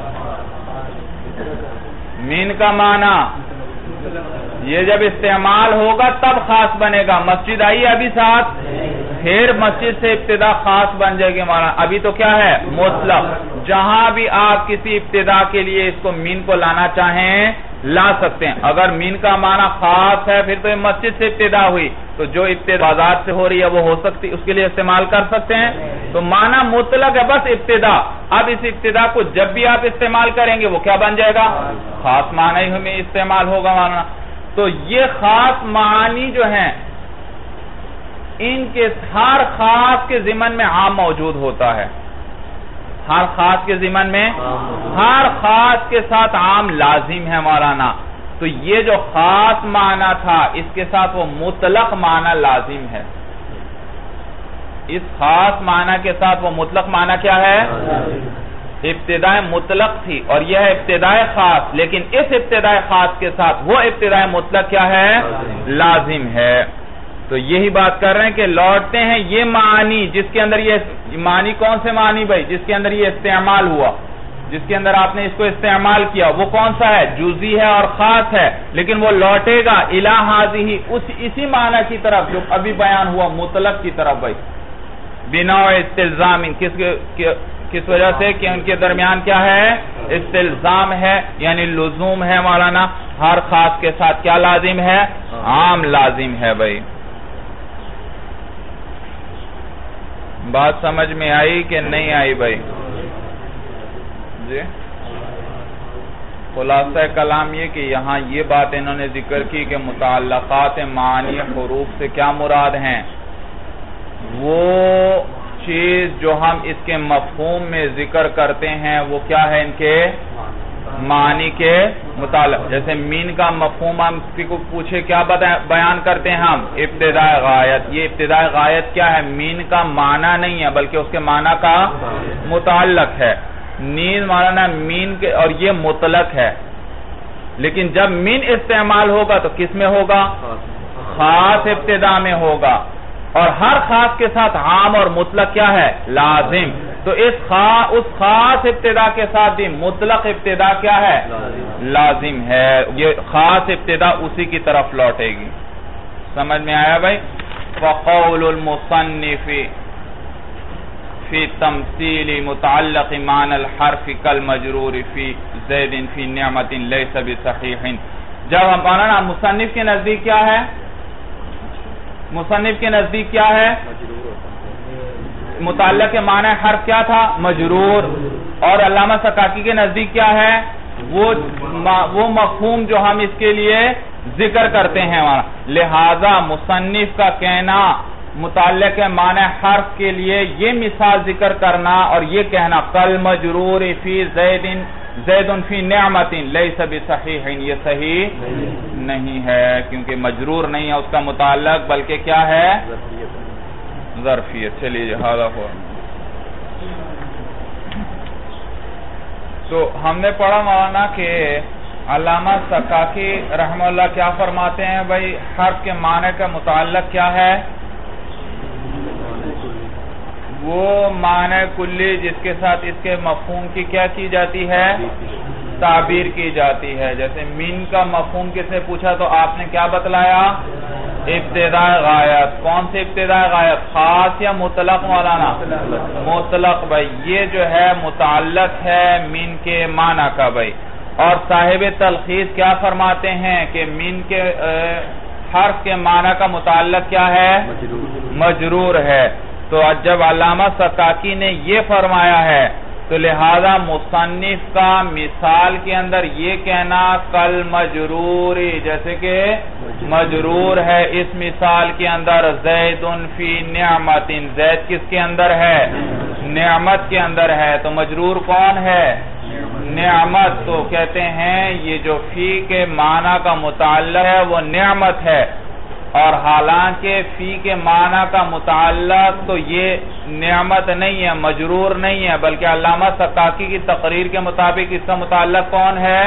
مین کا معنی یہ جب استعمال ہوگا تب خاص بنے گا مسجد آئی ابھی ساتھ پھر مسجد سے ابتدا خاص بن جائے گی معنی ابھی تو کیا ہے مطلق جہاں بھی آپ کسی ابتدا کے لیے اس کو مین کو لانا چاہیں لا سکتے ہیں اگر مین کا معنی خاص ہے پھر تو یہ مسجد سے ابتدا ہوئی تو جو ابتدا بازار سے ہو رہی ہے وہ ہو سکتی اس کے لیے استعمال کر سکتے ہیں تو معنی مطلق ہے بس ابتدا اب اس ابتدا کو جب بھی آپ استعمال کریں گے وہ کیا بن جائے گا خاص معنی ہی ہمیں استعمال ہوگا معنی تو یہ خاص معنی جو ہیں ان کے ہر خاص کے ضمن میں عام موجود ہوتا ہے ہر خاص کے ضمن میں ہر خاص کے ساتھ عام لازم ہے مولانا تو یہ جو خاص معنی تھا اس کے ساتھ وہ مطلق معنی لازم ہے اس خاص معنی کے ساتھ وہ مطلق معنی کیا ہے ابتدائے مطلق تھی اور یہ ہے ابتدائے خاص لیکن اس ابتدائے خاص کے ساتھ وہ ابتدائے مطلق کیا ہے لازم ہے تو یہی بات کر رہے ہیں کہ لوٹتے ہیں یہ معنی جس کے اندر یہ معنی کون سے معنی بھائی جس کے اندر یہ استعمال ہوا جس کے اندر آپ نے اس کو استعمال کیا وہ کون سا ہے جزئی ہے اور خاص ہے لیکن وہ لوٹے گا الہ ہذہ اس اسی معنی کی طرف جو ابھی بیان ہوا مطلق کی طرف بھائی بنا استلزام کس کس وجہ سے کہ ان کے درمیان کیا ہے استلزام ہے یعنی لزوم ہے مولانا ہر خاص کے ساتھ کیا لازم ہے عام لازم ہے بھائی بات سمجھ میں آئی کہ نہیں آئی بھائی جی خلاصہ کلام یہ کہ یہاں یہ بات انہوں نے ذکر کی کہ متعلقات معنی حروف سے کیا مراد ہیں وہ چیز جو ہم اس کے مفہوم میں ذکر کرتے ہیں وہ کیا ہے ان کے معنی کے متعلق جیسے مین کا مفہوم ہم کسی کو پوچھے کیا بیان کرتے ہیں ہم ابتدائی غایت یہ ابتدائی غایت کیا ہے مین کا معنی نہیں ہے بلکہ اس کے معنی کا متعلق ہے نیز مولانا مین کے اور یہ مطلق ہے لیکن جب مین استعمال ہوگا تو کس میں ہوگا خاص ابتدا میں ہوگا اور ہر خاص کے ساتھ عام اور مطلق کیا ہے لازم تو اس خاص اس خاص ابتدا کے ساتھ بھی مطلق ابتدا کیا ہے لازم ہے یہ خاص ابتدا اسی کی طرف لوٹے گی سمجھ میں آیا بھائی فقول المصنف فی تمثیل متعلق معنی الحرف کالمجرور فی زید فی نعمت لیس بصحیح جب ہم مولانا مصنف کے نزدیک کیا ہے مصنف کے نزدیک کیا ہے متعلق کے معنی حرف کیا تھا مجرور اور علامہ سکاکی کے نزدیک کیا ہے وہ وہ مفہوم جو ہم اس کے لیے ذکر کرتے ہیں لہذا مصنف کا کہنا متعلق کے معنی حرف کے لیے یہ مثال ذکر کرنا اور یہ کہنا کل مجرور فی زید زید فی نعمت لیس بصحیح یہ صحیح نہیں ہے کیونکہ مجرور نہیں ہے اس کا متعلق بلکہ کیا ہے ظرفیت چلیے ہذا ہوا تو ہم نے پڑھا مولانا کہ علامہ سکاکی رحمہ اللہ کیا فرماتے ہیں بھائی حرف کے معنی کا متعلق کیا ہے وہ معنی کلی جس کے ساتھ اس کے مفہوم کی کیا کی جاتی ہے؟ تعبیر کی جاتی ہے. جیسے من کا مفہوم کس نے پوچھا تو آپ نے کیا بتلایا؟ ابتداء غایت. کون سے ابتداء غایت؟ خاص یا مطلق مولانا؟ مطلق بھائی. یہ جو ہے متعلق ہے من کے معنی کا بھائی. اور صاحب تلخیص کیا فرماتے ہیں کہ من کے حرف کے معنی کا متعلق کیا ہے؟ مجرور ہے. تو جب علامہ سکاکی نے یہ فرمایا ہے تو لہذا مصنف کا مثال کے اندر یہ کہنا کل مجروری، جیسے کہ مجرور ہے اس مثال کے اندر زید فی نعمت. زید کس کے اندر ہے؟ نعمت کے اندر ہے. تو مجرور کون ہے؟ نعمت. تو کہتے ہیں یہ جو فی کے معنی کا متعلق ہے وہ نعمت ہے، اور حالانکہ فی کے معنی کا متعلق تو یہ نعمت نہیں ہے، مجرور نہیں ہے، بلکہ علامہ سکاکی کی تقریر کے مطابق اس کا متعلق کون ہے؟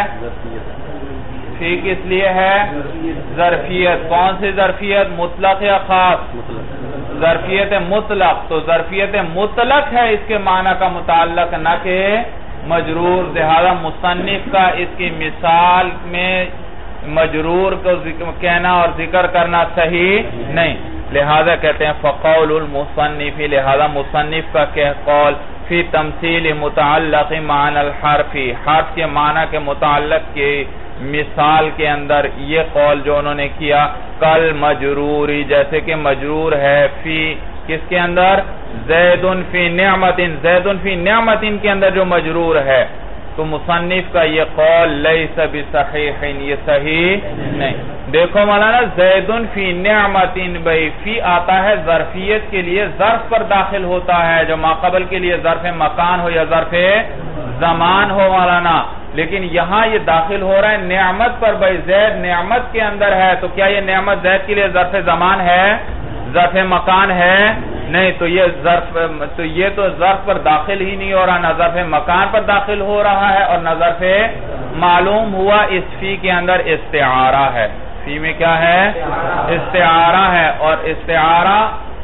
فی کس لیے ہے؟ ظرفیت. کون سی ظرفیت؟ مطلق یا خاص؟ ظرفیت مطلق. تو ظرفیت مطلق ہے اس کے معنی کا متعلق، نہ کہ مجرور. لہذا مصنف کا اس کی مثال میں مجرور کو کہنا اور ذکر کرنا صحیح نہیں. لہذا کہتے ہیں فقول المصنف، لہذا مصنف کا کہ قول فی تمثیل متعلق معنی الحرف، حرف کے معنی کے متعلق کی مثال کے اندر یہ قول جو انہوں نے کیا کل مجروری، جیسے کہ مجرور ہے فی کس کے اندر؟ زید فی نعمت. زید فی نعمت کے اندر جو مجرور ہے، تو مصنف کا یہ قول لیس بصحیح، یہ صحیح نہیں. دیکھو مولانا زید فی نعمت بھائی، فی آتا ہے ظرفیت کے لیے، ظرف پر داخل ہوتا ہے، جو ماقبل کے لیے ظرف مکان ہو یا ظرف زمان ہو مولانا. لیکن یہاں یہ داخل ہو رہا ہے نعمت پر بھائی. زید نعمت کے اندر ہے، تو کیا یہ نعمت زید کے لیے ظرف زمان ہے؟ ظرف مکان ہے؟ نہیں. تو یہ ظرف تو یہ تو ظرف پر داخل ہی نہیں ہو رہا، نہ ظرف مکان پر داخل ہو رہا ہے اور نہ ظرف. معلوم ہوا اس فی کے اندر استعارہ ہے. فی میں کیا ہے؟ استعارہ ہے. اور استعارہ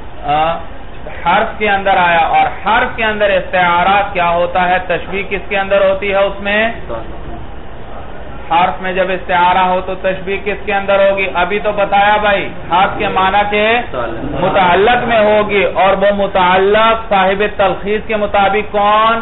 حرف کے اندر آیا، اور حرف کے اندر استعارہ کیا ہوتا ہے؟ تشبیہ کس کے اندر ہوتی ہے؟ اس میں حرف میں جب استعارہ ہو تو تشبیہ کس کے اندر ہوگی؟ ابھی تو بتایا بھائی، حرف کے معنی کے متعلق میں ہوگی، اور وہ متعلق صاحب تلخیص کے مطابق کون؟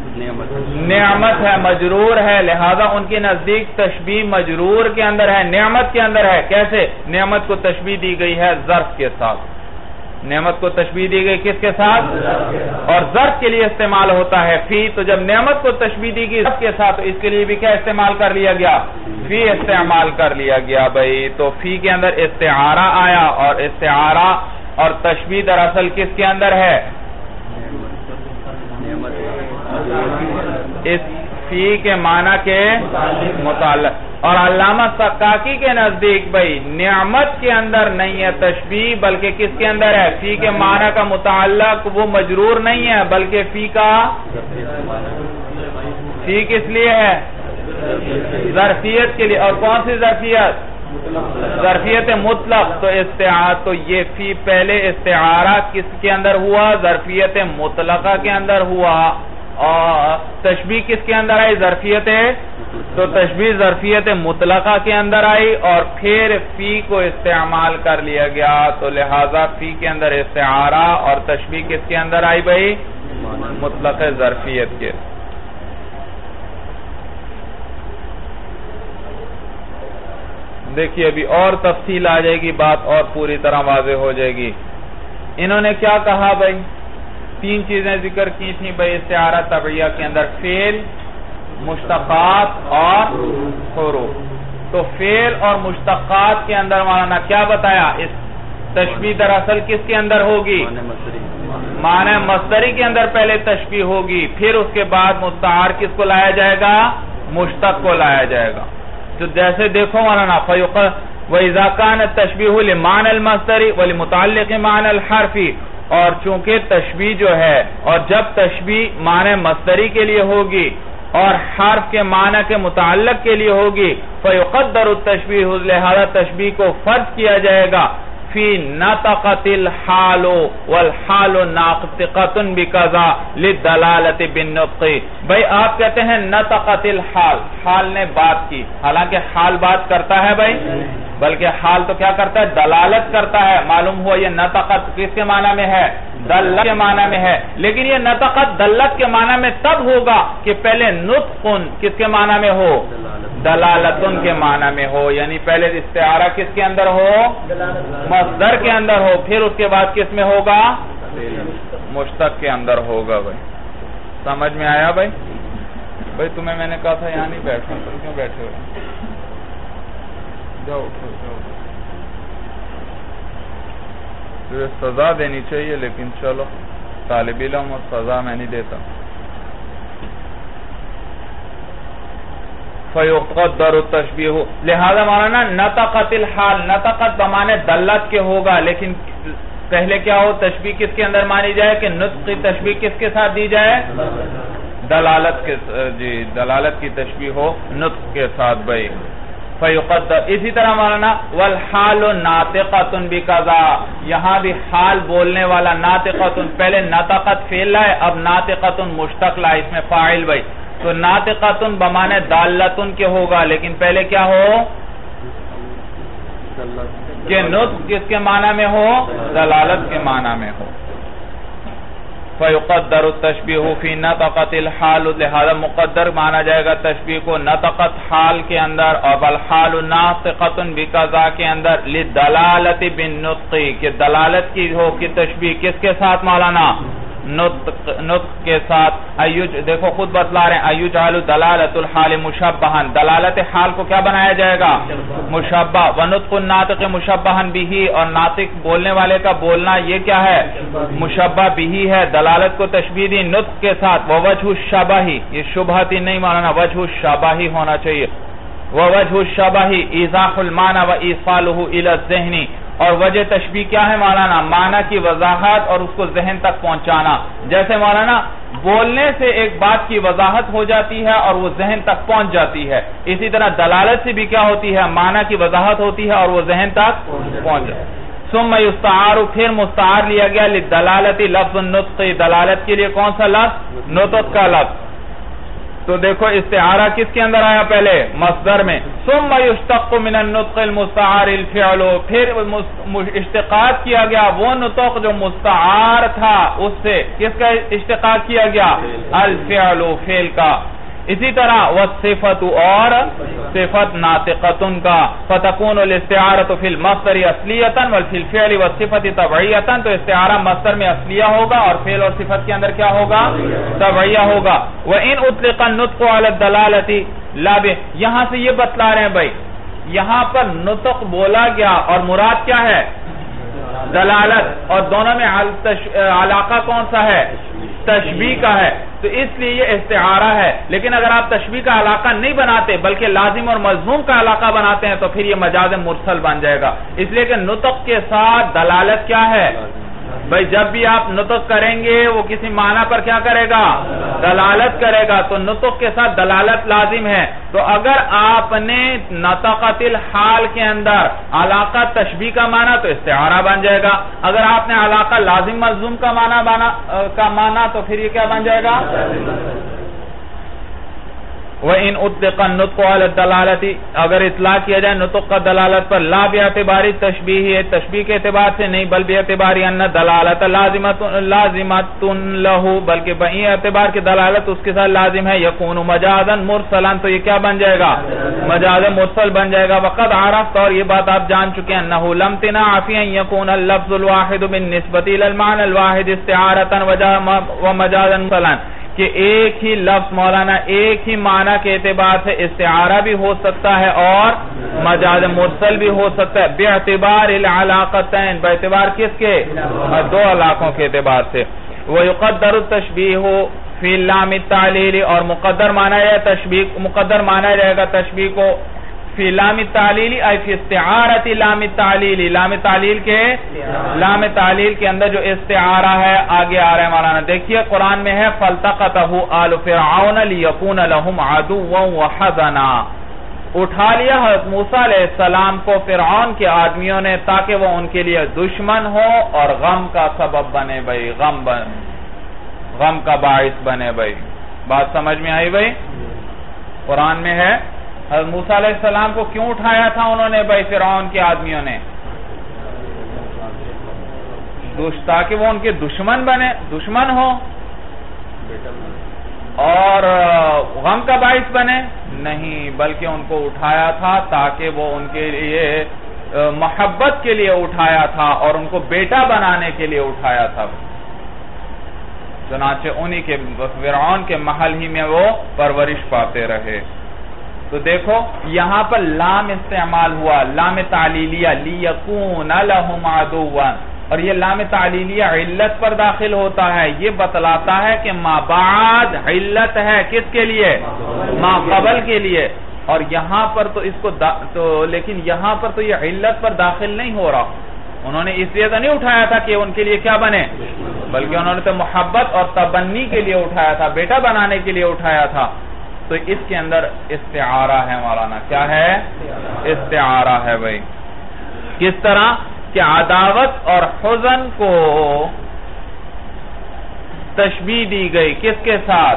نعمت ہے، مجرور ہے. لہذا ان کے نزدیک تشبیہ مجرور کے اندر ہے، نعمت کے اندر ہے. کیسے؟ نعمت کو تشبیہ دی گئی ہے ظرف کے ساتھ. نعمت کو تشبیہ دی گئی کس کے ساتھ؟ اور ظرف کے لیے استعمال ہوتا ہے فی. تو جب نعمت کو تشبیہ دی گئی ظرف کے ساتھ، تو اس کے لیے بھی کیا استعمال کر لیا گیا؟ فی استعمال کر لیا گیا بھائی. تو فی کے اندر استعارہ آیا، اور استعارہ اور تشبیہ دراصل کس کے اندر ہے؟ اس فی کے معنی کے متعلق. اور علامہ سکاکی کے نزدیک بھائی نعمت کے اندر نہیں ہے تشبیہ، بلکہ کس کے اندر ہے؟ فی کے معنی کا متعلق وہ مجرور نہیں ہے، بلکہ فی کا فی کس لیے ہے؟ ظرفیت کے لیے. اور کون سی ظرفیت؟ ظرفیت مطلق. تو استعارہ تو یہ فی پہلے استعارہ کس کے اندر ہوا؟ ظرفیت مطلقہ کے اندر ہوا. اور تشبیہ کس کے اندر آئی؟ ظرفیت. تو تشبیہ ظرفیت مطلقہ کے اندر آئی، اور پھر فی کو استعمال کر لیا گیا. تو لہذا فی کے اندر استعارہ اور تشبیہ کس کے اندر آئی بھائی؟ مطلق ظرفیت کے. دیکھیے ابھی اور تفصیل آ جائے گی، بات اور پوری طرح واضح ہو جائے گی. انہوں نے کیا کہا بھائی؟ تین چیزیں ذکر کی تھیں بھائی استعارہ تبعیہ کے اندر: فعل، مشتقات اور حروف. تو فعل اور مشتقات کے اندر مولانا کیا بتایا؟ اس تشبیہ دراصل کس کے اندر ہوگی؟ معنی مصدری کے اندر پہلے تشبیہ ہوگی، پھر اس کے بعد مستعار کس کو لایا جائے گا؟ مشتق کو لایا جائے گا. تو جیسے دیکھو مولانا وَإِذَا كَانَ التَّشْبِيهُ لِمَعْنَى الْمَصْدَرِ وَلِمُتَعَلِّقِ مَعْنَى الْحَرْفِ. اور چونکہ تشبیہ جو ہے، اور جب تشبیہ معنی مصدری کے لیے ہوگی اور حرف کے معنی کے متعلق کے لیے ہوگی، فَيُقَدَّرُ التَّشْبِيهُ، لہذا تشبیہ کو فرض کیا جائے گا فی نطقت الحال والحال ناطقۃ بکذا للدلالۃ بالنطق. بھائی آپ کہتے ہیں نطقت الحال، حال نے بات کی، حالانکہ حال بات کرتا ہے بھائی، بلکہ حال تو کیا کرتا ہے؟ دلالت کرتا ہے. معلوم ہوا یہ نطقت کس کے معنی میں ہے؟ دلت کے معنی میں ہے. لیکن یہ نطقت دلت کے معنی میں تب ہوگا کہ پہلے نطقن کس کے معنی میں ہو؟ دلالتن کے معنی میں ہو. یعنی پہلے استعارہ کس کے اندر ہو؟ مصدر کے اندر ہو، پھر اس کے بعد کس میں ہوگا؟ مشتق کے اندر ہوگا. بھائی سمجھ میں آیا بھائی؟ بھائی تمہیں میں نے کہا تھا یہاں نہیں بیٹھنا، تم کیوں بیٹھے ہوئے؟ جاؤ جاؤ. تجھے سزا دینی چاہیے، لیکن چلو طالب علم اور سزا میں نہیں دیتا. فَيُقَدَّرُ التَّشْبِيهُ، لہذا مولانا نطقت الحال، نطقت بمانے دلت کے ہوگا، لیکن پہلے کیا ہو؟ تشبیہ کس کے اندر مانی جائے کہ نطق کی تشبیہ کس کے ساتھ دی جائے؟ دلالت کے، جی دلالت کی تشبیہ ہو نطق کے ساتھ. بھائی فیقدر. اسی طرح مولانا والحال ناطقۃ بکذا، یہاں بھی حال بولنے والا ناطقۃ، پہلے نطقت فعل لائے، اب ناطقۃ مشتق لائے، اس میں فاعل. بھائی تو ناطقۃ بمانے دالتن کے ہوگا، لیکن پہلے کیا ہو؟ کہ نطق کس کے معنی میں ہو؟ دلالت کے معنی میں ہو. فَيُقَدَّرُ التَّشْبِيهُ فِي نَطَقَتِ الْحَالُ، لہذا مقدر مانا جائے گا تشبیہ کو نطقت حال کے اندر، اور والحال ناطقۃ بکذا کے اندر، للدلالۃ بالنطق، کہ دلالت کی ہو کہ تشبیہ کس کے ساتھ مولانا؟ نطق نطق کے ساتھ. ایوج دیکھو خود بتلا رہے ہیں، ایجعل دلالت الحال مشبہا، دلالت حال کو کیا بنایا جائے گا؟ مشبہ. ونطق الناطق مشبہا بہ، اور ناطق بولنے والے کا بولنا یہ کیا ہے؟ مشبہ بہ ہے. دلالت کو تشبیہ دی نطق کے ساتھ. ووجہ الشبہ، یہ شبہتی نہیں مولانا، وجہ الشبہ ہی ہونا چاہیے. ووجہ الشبہ ایضاح المعنی و ایصالہ الی الذہن، اور وجہ تشبیہ کیا ہے مولانا؟ معنی کی وضاحت اور اس کو ذہن تک پہنچانا. جیسے مولانا بولنے سے ایک بات کی وضاحت ہو جاتی ہے اور وہ ذہن تک پہنچ جاتی ہے، اسی طرح دلالت سے بھی کیا ہوتی ہے؟ معنی کی وضاحت ہوتی ہے اور وہ ذہن تک پہنچ جاتی ہے. ثم یستعار، پھر مستعار لیا گیا للدلالت لفظ النطق، دلالت کے لیے کون سا لفظ؟ نطق کا لفظ. تو دیکھو استعارہ کس کے اندر آیا؟ پہلے مصدر میں. ثم یشتق من النطق المستعار الفعل، پھر اشتقاق کیا گیا وہ نطق جو مستعار تھا اس سے، کس کا اشتقاق کیا گیا؟ الفعل، فعل کا. اسی طرح والصفت، اور صفت ناطقتن کا. فتكون الاستعارة في المصدر اصلیۃ وفي الفعل والصفت تبعیۃ، تو استعارہ مصدر میں اصلیہ ہوگا اور فعل اور صفت کے اندر کیا ہوگا؟ تبعیہ ہوگا. وان اطلق النطق على الدلالة لا به، یہاں سے یہ بتلا رہے ہیں بھائی یہاں پر نطق بولا گیا اور مراد کیا ہے؟ دلالت، اور دونوں میں علاقہ کون سا ہے؟ تشبیہ کا ہے، تو اس لیے یہ استعارہ ہے. لیکن اگر آپ تشبیہ کا علاقہ نہیں بناتے بلکہ لازم اور ملزوم کا علاقہ بناتے ہیں تو پھر یہ مجاز مرسل بن جائے گا. اس لیے کہ نطق کے ساتھ دلالت کیا ہے؟ بھائی جب بھی آپ نطق کریں گے وہ کسی معنی پر کیا کرے گا؟ دلالت کرے گا. تو نطق کے ساتھ دلالت لازم ہے. تو اگر آپ نے نطقت الحال کے اندر علاقہ تشبیہ کا معنی تو استعارہ بن جائے گا. اگر آپ نے علاقہ لازم ملزوم کا معنی کا معنی تو پھر یہ کیا بن جائے گا؟ وَإِنْ أُطْلِقَ النُّطْقُ عَلَى الدَّلَالَةِ، اگر اطلاق کیا جائے نطق کا دلالت پر، لا باعتبار تشبیہ، تشبیہ کے اعتبار سے نہیں، بل باعتبار ان دلالت لازمۃ لازمۃ لہ، بلکہ بئی اعتبار کی دلالت اس کے ساتھ لازم ہے. یکون مجازا مرسلا، تو یہ کیا بن جائے گا؟ مجاز مرسل بن جائے گا. وقد عرفت، اور یہ بات آپ جان چکے ہیں، انه لم تنع فی ان یکون اللفظ الواحد بالنسبۃ الى المعنى الواحد استعارة ومجازا مرسلا، کہ ایک ہی لفظ مولانا ایک ہی معنی کے اعتبار سے استعارہ بھی ہو سکتا ہے اور مجاز مرسل بھی ہو سکتا ہے. باعتبار العلاقتین، باعتبار کس کے؟ دو علاقوں کے اعتبار سے. وَيُقَدَّرُ التَّشْبِيهُ فِي لام التعلیل، اور مقدر مانا جائے تشبیہ، مقدر مانا جائے گا تشبیہ کو فی لام التعلیل، ای فی استعارت لام التعلیل، لام تعلیل کے لام تعلیل کے اندر جو استعارہ ہے آگے آ رہا ہے مولانا. دیکھیے قرآن میں ہے فَالْتَقَطَهُ آلُ فِرْعَوْنَ لِيَكُونَ لَهُمْ عَدُوًّا وَحَزَنًا. اٹھا لیا حضرت موسیٰ علیہ السلام کو فرعون کے آدمیوں نے تاکہ وہ ان کے لیے دشمن ہو اور غم کا سبب بنے بھائی، غم بن غم کا باعث بنے بھائی. بات سمجھ میں آئی بھائی؟ قرآن میں ہے حضرت موسیٰ علیہ السلام کو کیوں اٹھایا تھا انہوں نے بھائی فرعون کے آدمیوں نے؟ تاکہ وہ ان کے دشمن بنے، دشمن ہو اور غم کا باعث بنے نہیں، بلکہ ان کو اٹھایا تھا تاکہ وہ ان کے لیے محبت کے لیے اٹھایا تھا اور ان کو بیٹا بنانے کے لیے اٹھایا تھا. چنانچہ انہی کے فرعون کے محل ہی میں وہ پرورش پاتے رہے. تو دیکھو یہاں پر لام استعمال ہوا، لام تعلیلیہ، لیکون لہم عدوا، اور یہ لام تعلیلیہ علت پر داخل ہوتا ہے. یہ بتلاتا ہے کہ ما بعد علت ہے کس کے لیے؟ ما قبل کے لیے. اور یہاں پر تو اس کو دا تو لیکن یہاں پر تو یہ علت پر داخل نہیں ہو رہا. انہوں نے اس لیے تو نہیں اٹھایا تھا کہ ان کے لیے کیا بنے، بلکہ انہوں نے تو محبت اور تبنی کے لیے اٹھایا تھا، بیٹا بنانے کے لیے اٹھایا تھا. تو اس کے اندر استعارہ ہے مولانا. کیا ہے؟ استعارہ ہے بھائی. کس طرح کہ عداوت اور حزن کو تشبیہ دی گئی کس کے ساتھ؟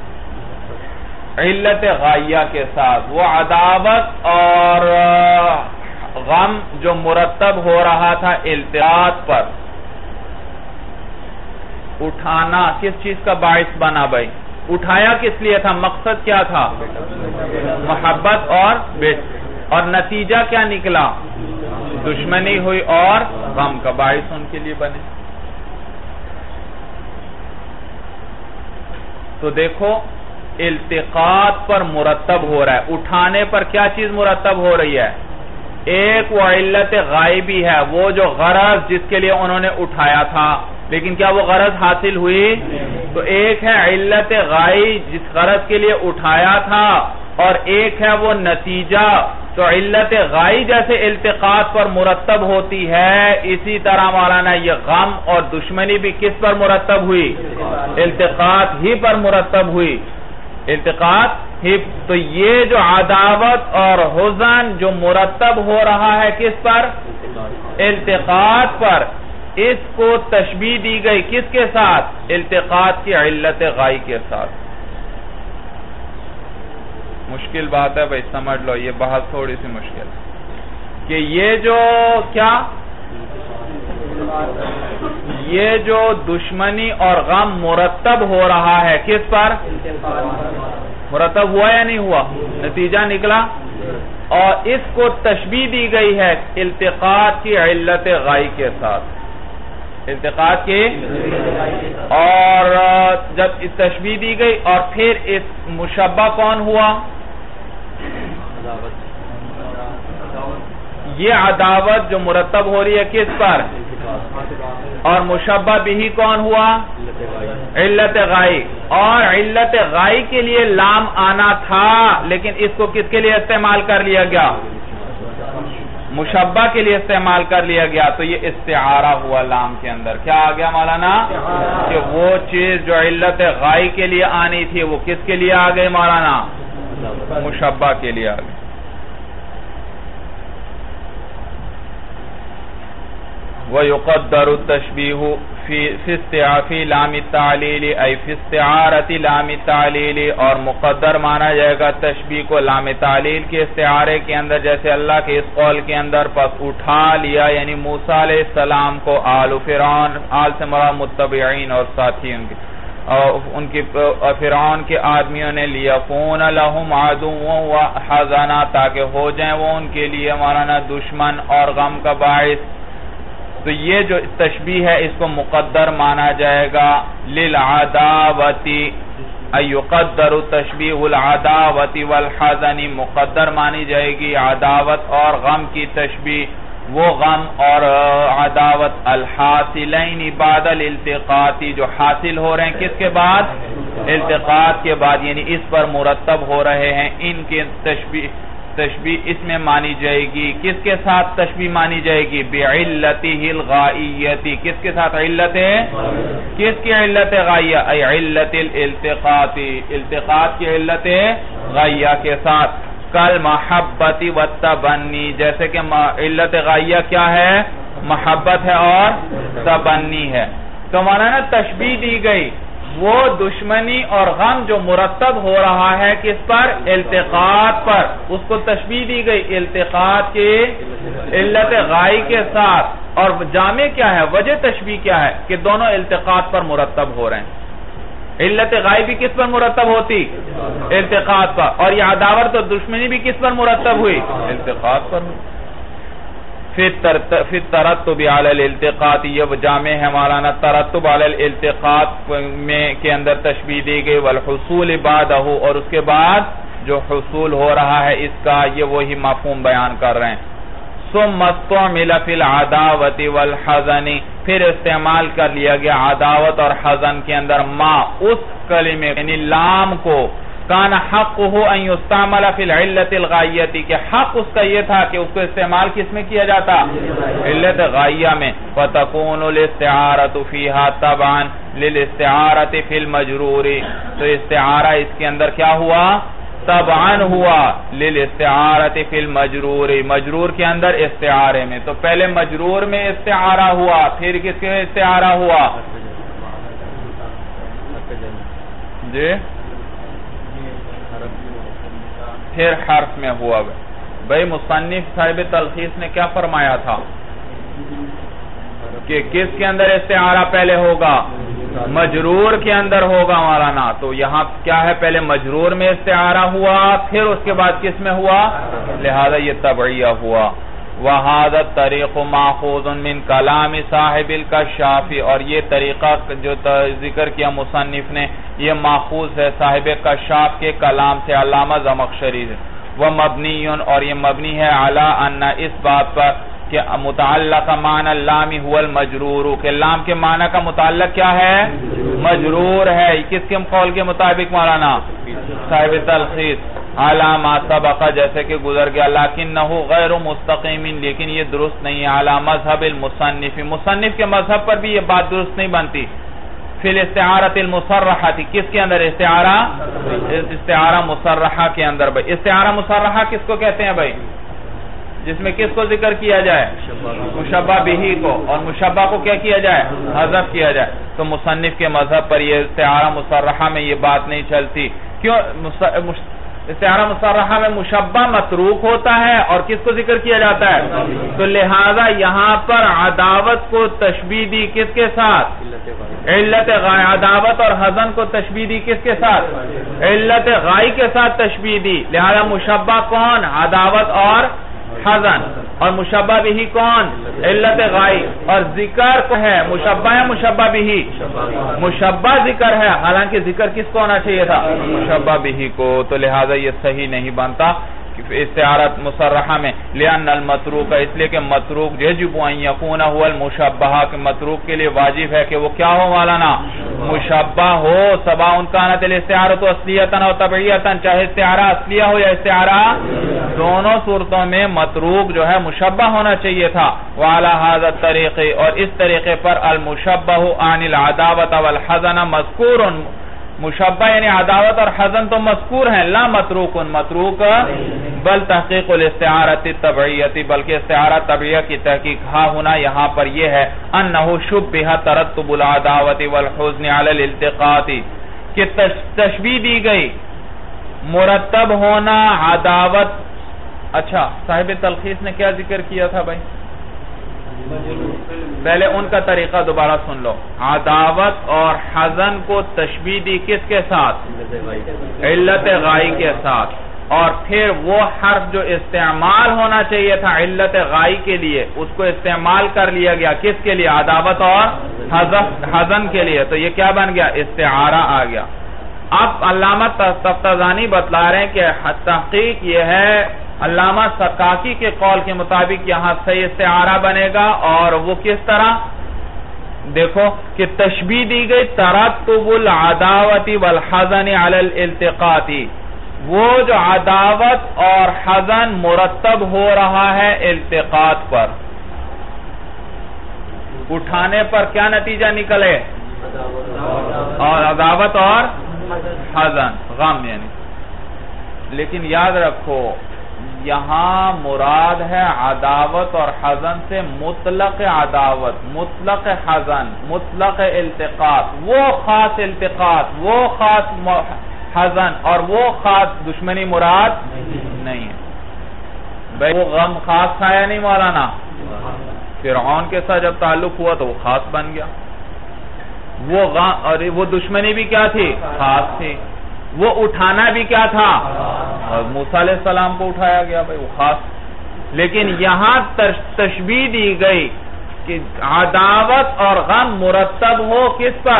علت غائیہ کے ساتھ. وہ عداوت اور غم جو مرتب ہو رہا تھا التقاط پر، اٹھانا کس چیز کا باعث بنا بھائی؟ اٹھایا کس لیے تھا؟ مقصد کیا تھا؟ محبت اور بیٹ، اور نتیجہ کیا نکلا؟ دشمنی ہوئی اور غم کا باعث ان کے لیے بنے. تو دیکھو التقاط پر مرتب ہو رہا ہے، اٹھانے پر کیا چیز مرتب ہو رہی ہے؟ ایک وہ علت غائبی ہے، وہ جو غرض جس کے لیے انہوں نے اٹھایا تھا، لیکن کیا وہ غرض حاصل ہوئی؟ تو ایک ہے علت غائب جس غرض کے لیے اٹھایا تھا، اور ایک ہے وہ نتیجہ. تو علت غائب جیسے التقاط پر مرتب ہوتی ہے، اسی طرح مولانا یہ غم اور دشمنی بھی کس پر مرتب ہوئی؟ التقاط ہی پر مرتب ہوئی، التقاط ہی. تو یہ جو عداوت اور حزن جو مرتب ہو رہا ہے کس پر؟ التقاط پر. اس کو تشبیہ دی گئی کس کے ساتھ؟ التقاط کی علت غائب کے ساتھ. مشکل بات ہے بھائی، سمجھ لو یہ بحث تھوڑی سی مشکل کہ یہ جو کیا یہ جو دشمنی اور غم مرتب ہو رہا ہے کس پر؟ مرتب ہوا یا نہیں ہوا؟ نتیجہ نکلا. اور اس کو تشبیہ دی گئی ہے التقاط کی علت غائب کے ساتھ، التقاط کی. اور جب اس تشبیہ دی گئی اور پھر اس مشبہ کون ہوا؟ یہ عداوت جو مرتب ہو رہی ہے کس پر؟ اور مشبہ بھی کون ہوا؟ علت غائب. اور علت غائب کے لیے لام آنا تھا، لیکن اس کو کس کے لیے استعمال کر لیا گیا؟ مشبہ کے لیے استعمال کر لیا گیا. تو یہ استعارہ ہوا لام کے اندر. کیا آ گیا مولانا؟ کہ وہ چیز جو علت غائب کے لیے آنی تھی وہ کس کے لیے آ گئی مولانا؟ مشبہ کے لیے آ گئی. وَيُقَدَّرُ التَّشْبِيهُ فِي اسْتِعَافِ لَامِ التَّعْلِيلِ اَيْ فِي اسْتِعَارَةِ لَامِ التَّعْلِيلِ. اور مقدر مانا جائے گا تشبیہ کو لام تعلیل کے استعارے کے اندر، جیسے اللہ کے اس قول کے اندر پس اٹھا لیا، یعنی موسیٰ علیہ السلام کو آل فرعون، آل سے مراد متبعین اور ساتھی ان کے ان کی فرعون کے آدمیوں نے لیکون لہم عدوا وحزنا، تاکہ ہو جائیں وہ ان کے لیے مولانا دشمن اور غم کا باعث. تو یہ جو تشبیہ ہے اس کو مقدر مانا جائے گا للعداوتی، ایقدر تشبیہ العداوت والحزن، مقدر مانی جائے گی عداوت اور غم کی تشبیہ. وہ غم اور عداوت الحاصلین بعد الالتقاط، جو حاصل ہو رہے ہیں کس کے بعد؟ التقاط کے بعد، یعنی اس پر مرتب ہو رہے ہیں. ان کے تشبیہ تشبیہ اس میں مانی جائے گی. کس کے ساتھ تشبیہ مانی جائے گی؟ بعلتہ الغائیتی. کس کے ساتھ علت ہے؟ کس کی علت غائیہ؟ ای علت الالتقاط، التقاط کی علت غائیہ کے ساتھ. کل محبتی والتبنی، جیسے کہ علت غائیہ کیا ہے؟ محبت ہے اور تبنی ہے. تو مولانا تشبیہ دی گئی وہ دشمنی اور غم جو مرتب ہو رہا ہے کس پر؟ التقاط پر، اس کو تشبیہ دی گئی التقاط کے علت غائی کے ساتھ. اور جامع کیا ہے؟ وجہ تشبیہ کیا ہے؟ کہ دونوں التقاط پر مرتب ہو رہے ہیں. علت غائی بھی کس پر مرتب ہوتی؟ التقاط پر. اور یہ عداوت اور دشمنی بھی کس پر مرتب ہوئی؟ التقاط پر. فی الترتب علی الالتقاط، یہ جامع ہے مولانا ترتب علی الالتقاط میں کے اندر تشبیہ دی گئی. والحصول بعدہ، اور اس کے بعد جو حصول ہو رہا ہے اس کا، یہ وہی مفہوم بیان کر رہے ہیں. ثم استعمل فی العداوت والحزن، پھر استعمال کر لیا گیا عداوت اور حزن کے اندر ما، اس کلمے یعنی لام کو، کان حقہ ان یستعمل فی العلت الغائیتی، کہ حق اس کا یہ تھا کہ اس کو استعمال کس میں کیا جاتا؟ علت غائیہ میں. فتکون الاستعارۃ فیہا تبعا للاستعارۃ فی المجرور، تو استعارہ اس کے اندر کیا ہوا؟ تبعاً ہوا للاستعارۃ فی المجرور، مجرور کے اندر استعارے میں. تو پہلے مجرور میں استعارہ ہوا، پھر کس کے استعارہ ہوا؟ جی پھر حرف میں ہوا. بھئی مصنف صاحب تلخیص نے کیا فرمایا تھا کہ کس کے اندر استعارہ پہلے ہوگا؟ مجرور کے اندر ہوگا مولانا. تو یہاں کیا ہے؟ پہلے مجرور میں استعارہ ہوا، پھر اس کے بعد کس میں ہوا؟ لہذا یہ تبعیہ ہوا. وَهَذَا الطَّرِيقُ مَأْخُوذٌ مِنْ كَلَامِ صاحب الکشاف، اور یہ طریقہ جو ذکر کیا مصنف نے یہ ماخوذ ہے صاحب کشاف کے کلام سے، علامہ زمخشری سے. وَمَبْنِيٌ، اور یہ مبنی ہے عَلَىٰ أَنَّ، اس بات پر کہ متعلق معنی اللام هو المجرور، کہ لام کے معنی کا متعلق کیا ہے؟ مجرور ہے. کس کے قول کے مطابق مولانا؟ صاحب تلخیص. علی ما سبق، جیسے کہ گزر گیا. لیکنہ غیر مستقیم، لیکن یہ درست نہیں ہے. علی مذہب المصنف، مصنف کے مذہب پر بھی یہ بات درست نہیں بنتی. فی الاستعارۃ المصرحہ، کس کے اندر؟ استعارہ استعارہ مصرحہ کے اندر. بھائی استعارہ مصرحہ کس کو کہتے ہیں بھائی؟ جس میں کس کو ذکر کیا جائے؟ مشبہ بہی کو، اور مشبہ کو کیا کیا جائے؟ حذف کیا جائے. تو مصنف کے مذہب پر یہ استعارہ مصرحہ میں یہ بات نہیں چلتی. کیوں؟ استعارہ مصرحہ میں مشبہ متروک ہوتا ہے اور کس کو ذکر کیا جاتا ہے؟ تو لہذا یہاں پر عداوت کو تشبیہ دی کس کے ساتھ؟ علت غائی. عداوت اور حزن کو تشبیہ دی کس کے ساتھ؟ علت غائی کے ساتھ تشبیہ دی. لہذا مشبہ کون؟ عداوت اور حزن. اور مشبہ بھی کون؟ علت غائی. اور ذکر کو ہے مشبہ یا مشبہ بھی؟ مشبہ ذکر ہے، حالانکہ ذکر کس کو ہونا چاہیے تھا؟ مشبہ بھی کو. تو لہذا یہ صحیح نہیں بنتا استعارت مصرحہ میں. لأن المتروک، اس لیے کہ متروک یجب ان یکون هو المشبہ، کہ متروک کے لیے واجب ہے کہ وہ کیا ہو مولانا؟ مشبہ ہو. سواء كانت الاستعارۃ اصلیۃ او تبعیۃ، چاہے استعارہ اصلیہ ہو یا استعارہ، دونوں صورتوں میں متروک جو ہے مشبہ ہونا چاہیے تھا. وعلى هذا الطریق، اور اس طریقے پر المشبہ عن العداوۃ والحزن مذکور، مشبہ یعنی عداوت اور حزن تو مذکور ہیں، لا متروک متروک، بل تحقیق الاستعارۃ الطبعیۃ، بلکہ استعارہ طبعیہ کی تحقیق ہاں ہونا یہاں پر یہ ہے. انہ شبہ ترتب العداوۃ والحزن علی الالتقاط، کہ تشبیہ دی گئی مرتب ہونا عداوت. اچھا صاحب تلخیص نے کیا ذکر کیا تھا بھائی؟ پہلے ان کا طریقہ دوبارہ سن لو. عداوت اور حزن کو تشبیہ دی کس کے ساتھ؟ علت غائی کے ساتھ. اور پھر وہ حرف جو استعمال ہونا چاہیے تھا علت غائی کے لیے اس کو استعمال کر لیا گیا کس کے لیے؟ عداوت اور حزن کے لیے. تو یہ کیا بن گیا؟ استعارہ آ گیا. اب علامہ تفتزانی بتلا رہے ہیں کہ تحقیق یہ ہے علامہ سکاکی کے قول کے مطابق یہاں صحیح استعارہ بنے گا. اور وہ کس طرح؟ دیکھو کہ تشبیہ دی گئی ترتب العداوت والحزن علی الالتقاط، وہ جو عداوت اور حزن مرتب ہو رہا ہے التقاط پر، اٹھانے پر کیا نتیجہ نکلے؟ اور عداوت اور حزن غم یعنی. لیکن یاد رکھو یہاں مراد ہے عداوت اور حزن سے مطلق عداوت، مطلق حزن، مطلق التقاط، وہ خاص التقاط، وہ خاص حزن اور وہ خاص دشمنی مراد نہیں ہے بھائی۔ وہ غم خاص تھا یا نہیں مولانا؟ فرعون کے ساتھ جب تعلق ہوا تو وہ خاص بن گیا، وہ غم اور وہ دشمنی بھی کیا تھی؟ خاص تھی، وہ اٹھانا بھی کیا تھا؟ اور موسیٰ علیہ السلام کو اٹھایا گیا بھائی، وہ خاص۔ لیکن یہاں تشبیہ دی گئی کہ عداوت اور غم مرتب ہو کس پر؟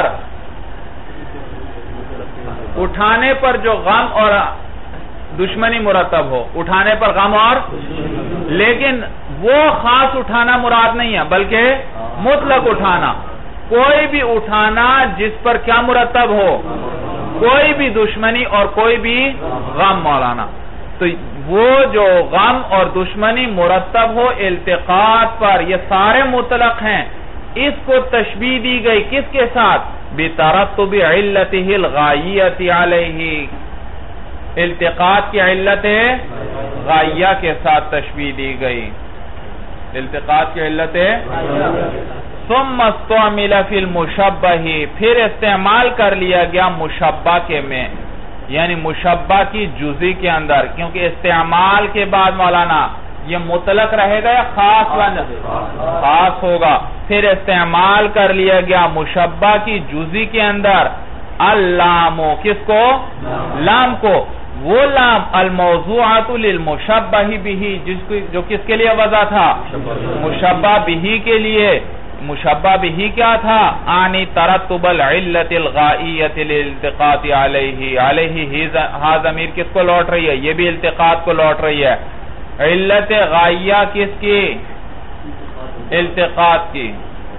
اٹھانے پر جو غم اور دشمنی مرتب ہو، اٹھانے پر غم اور، لیکن وہ خاص اٹھانا مراد نہیں ہے بلکہ مطلق اٹھانا، کوئی بھی اٹھانا جس پر کیا مرتب ہو؟ کوئی بھی دشمنی اور کوئی بھی غم مولانا۔ تو وہ جو غم اور دشمنی مرتب ہو التقاط پر، یہ سارے مطلق ہیں، اس کو تشبیہ دی گئی کس کے ساتھ؟ بِتَرَتُّبِ عِلَّتِهِ الْغَائِيَّةِ عَلَيْهِ، التقاط کی علت غائیہ کے ساتھ تشبیہ دی گئی، التقاط کی علت ثم استعمل فی المشبہ، پھر استعمال کر لیا گیا مشبہ کے میں، یعنی مشبہ کی جزئی کے اندر، کیونکہ استعمال کے بعد مولانا یہ مطلق رہے گا یا خاص خاص ہوگا، پھر استعمال کر لیا گیا مشبہ کی جزئی کے اندر اللام، کس کو؟ لام کو، وہ لام الموضوعات للمشبہ بہ، جس جو کس کے لیے وضع تھا؟ مشبہ بہ کے لیے۔ مشبہ بہ کیا تھا؟ آنی ترتب العلت الغائیت للالتقاط علیہ، علیہ ہا ضمیر کس کو لوٹ رہی ہے؟ یہ بھی التقاط کو لوٹ رہی ہے۔ علت غائیہ کس کی؟ التقاط کی۔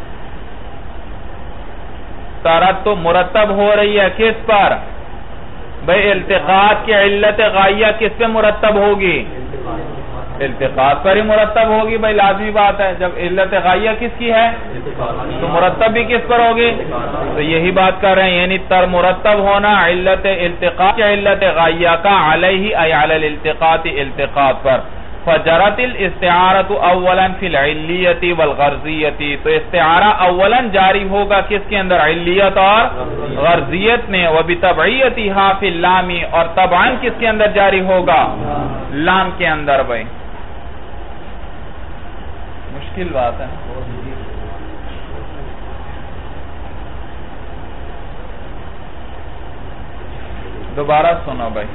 ترتب مرتب ہو رہی ہے کس پر؟ بھئی التقاط کی علت غائیہ کس پہ مرتب ہوگی؟ التقاط پر ہی مرتب ہوگی بھئی، لازمی بات ہے، جب علت غائیہ کس کی ہے تو مرتب بھی کس پر ہوگی؟ تو یہی بات کر رہے ہیں، یعنی تر مرتب ہونا علت التقاط کی علت غائیہ کا علیہ ای علی الالتقاط، التقاط پر۔ فجرت الاستعارت اولا فی العلیت والغرضیت، تو استعارہ اولا جاری ہوگا کس کے اندر؟ علیت اور غرضیت میں، وبتبعیتها فی اللام، اور طبعاً کس کے اندر جاری ہوگا؟ لام کے اندر بھائی۔ مشکل بات ہے، دوبارہ سنو بھائی۔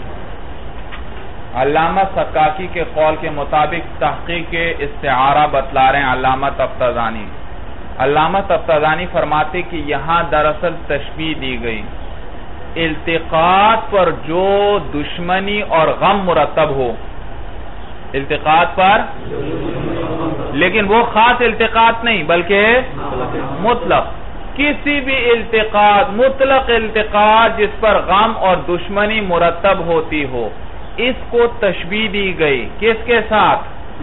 علامہ سکاکی کے قول کے مطابق تحقیق استعارہ بتلا رہے ہیں علامہ تفتزانی۔ علامہ تفتزانی فرماتے کہ یہاں دراصل تشبیہ دی گئی التقاط پر جو دشمنی اور غم مرتب ہو، التقاط پر، لیکن وہ خاص التقاط نہیں بلکہ مطلق، کسی بھی التقاط، مطلق التقاط جس پر غم اور دشمنی مرتب ہوتی ہو، اس کو تشبیہ دی گئی کس کے ساتھ؟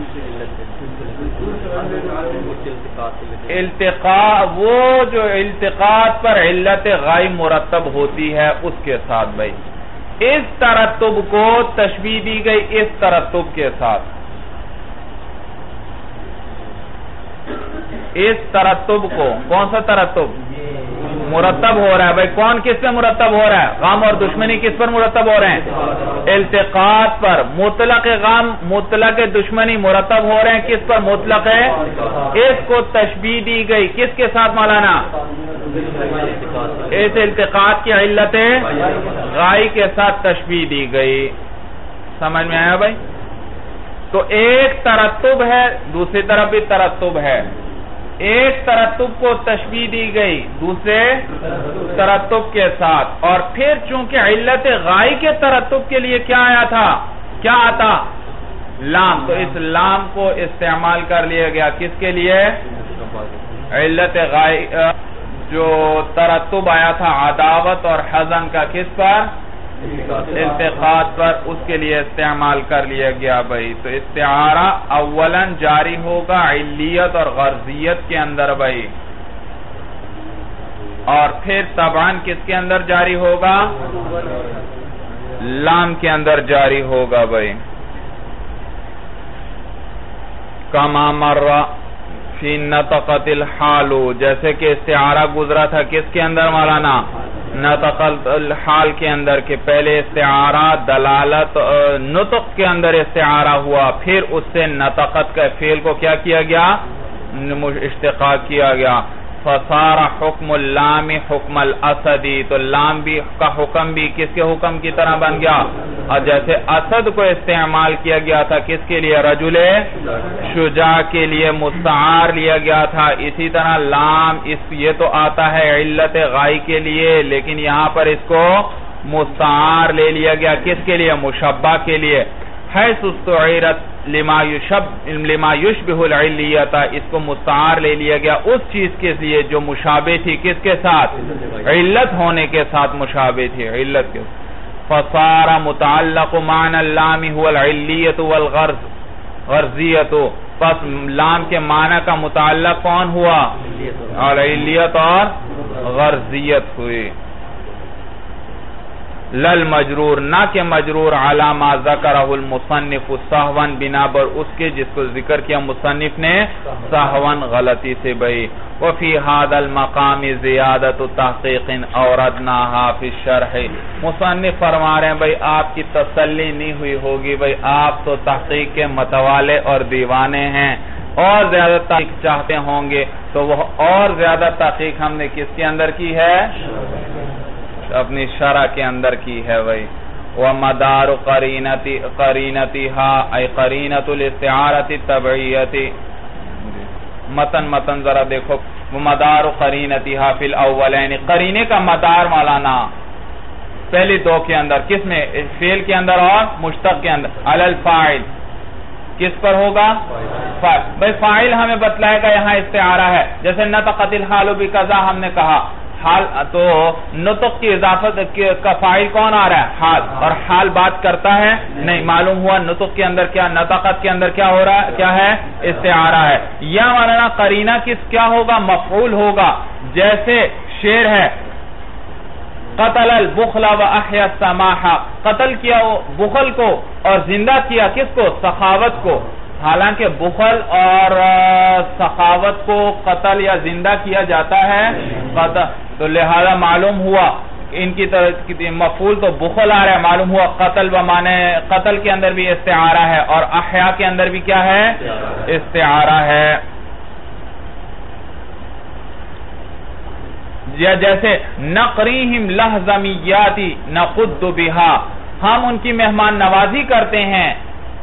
التقاط، وہ جو التقاط پر علت غائب مرتب ہوتی ہے اس کے ساتھ بھائی، اس ترتب کو تشبیہ دی گئی اس ترتب کے ساتھ، اس ترتب کو، کون سا ترتب مرتب ہو رہا ہے بھائی؟ کون کس پہ مرتب ہو رہا ہے؟ غم اور دشمنی کس پر مرتب ہو رہے ہیں؟ التقاط پر۔ مطلق غم، مطلق دشمنی مرتب ہو رہے ہیں کس پر؟ مطلق ہے، اس کو تشبیہ دی گئی کس کے ساتھ مولانا؟ اس التقاط کی علت غائی کے ساتھ تشبیہ دی گئی۔ سمجھ میں آیا بھائی؟ تو ایک ترتب ہے، دوسری طرف بھی ترتب ہے، ایک ترتب کو تشبیہ دی گئی دوسرے ترتب کے ساتھ، اور پھر چونکہ علت غائی کے ترتب کے لیے کیا آیا تھا؟ کیا آتا؟ لام، تو اس لام کو استعمال کر لیا گیا کس کے لیے؟ علت غائی جو ترتب آیا تھا عداوت اور حزن کا کس پر؟ التقاط پر، اس کے لیے استعمال کر لیا گیا بھائی۔ تو استعارہ اولا جاری ہوگا علیت اور غرضیت کے اندر بھائی، اور پھر طبعاً کس کے اندر جاری ہوگا؟ لام کے اندر جاری ہوگا بھائی. کما مر فی نطقت الحال، جیسے کہ استعارہ گزرا تھا کس کے اندر مولانا؟ نطقت الحال کے اندر، کہ پہلے استعارہ دلالت نطق کے اندر استعارہ ہوا، پھر اس سے نطقت کا فعل کو کیا کیا گیا؟ اشتقاق کیا گیا. فصار حکم اللام حکم الاسدی، تو لام بھی کا حکم بھی کس کے حکم کی طرح بن گیا؟ اور جیسے اسد کو استعمال کیا گیا تھا کس کے لیے؟ رجل شجاع کے لیے مستعار لیا گیا تھا، اسی طرح لام اس یہ تو آتا ہے علت غائی کے لیے، لیکن یہاں پر اس کو مستعار لے لیا گیا کس کے لیے؟ مشبہ کے لیے. حیث استعیرت لما یشب لما یشبہ العلیت، اس کو مستعار لے لیا گیا اس چیز کے لیے جو مشابہ تھی کس کے ساتھ؟ علت ہونے کے ساتھ مشابہ تھی، علت کے. فصار متعلق معنی اللام هو العلیت والغرض غرضیت، پس لام کے معنی کا متعلق کون ہوا؟ علت اور غرضیت ہوئی. لل مجرور، نہ کہ مجرور علی ما ذکرہ المصنف سہوا، بنا پر اس کے جس کو ذکر کیا مصنف نے سہوا غلطی سے بھئی. وفی ھذا المقام زیادت تحقیق اوردناها فی الشرح، مصنف فرما رہے ہیں بھئی آپ کی تسلی نہیں ہوئی ہوگی، بھئی آپ تو تحقیق کے متوالے اور دیوانے ہیں، اور زیادہ تحقیق چاہتے ہوں گے تو وہ اور زیادہ تحقیق ہم نے کس کے اندر کی ہے؟ اپنی شرح کے اندر کی ہے بھئی. ومدار قرینتی قرینتها ای قرینت الاستعارت الطبعیتی، متن متن ذرا دیکھو. ومدار قرینتها فی الاولین، قرینے کا مدار مولانا پہلی دو کے اندر کس میں؟ فعل کے اندر اور مشتق کے اندر. علی الفاعل، کس پر ہوگا؟ فاعل. بھئی فاعل ہمیں بتلائے گا یہاں استعارہ ہے، جیسے نطقت الحال بکذا ہم نے کہا، حال تو نطق کی اضافت کا فاعل کون آ رہا ہے؟ حال. اور حال بات کرتا ہے نہیں، معلوم ہوا نطق کے اندر کیا، نطقت کے اندر کیا ہو رہا ہے؟ کیا ہے؟ استعارہ ہے. یا مولانا قرینہ کس کیا ہوگا؟ مفعول ہوگا. جیسے شعر ہے قتل البخل واحیا السماح، قتل کیا بخل کو اور زندہ کیا کس کو؟ سخاوت کو. حالانکہ بخل اور سخاوت کو قتل یا زندہ کیا جاتا ہے قتل، تو لہذا معلوم ہوا ان کی طرف مفعول تو بخل آ رہا ہے، معلوم ہوا قتل بمانے قتل کے اندر بھی استعارہ ہے اور احیا کے اندر بھی کیا ہے؟ استعارہ ہے. یا جیسے نقریہم لہزمیاتی نقد بہا، ہم ان کی مہمان نوازی کرتے ہیں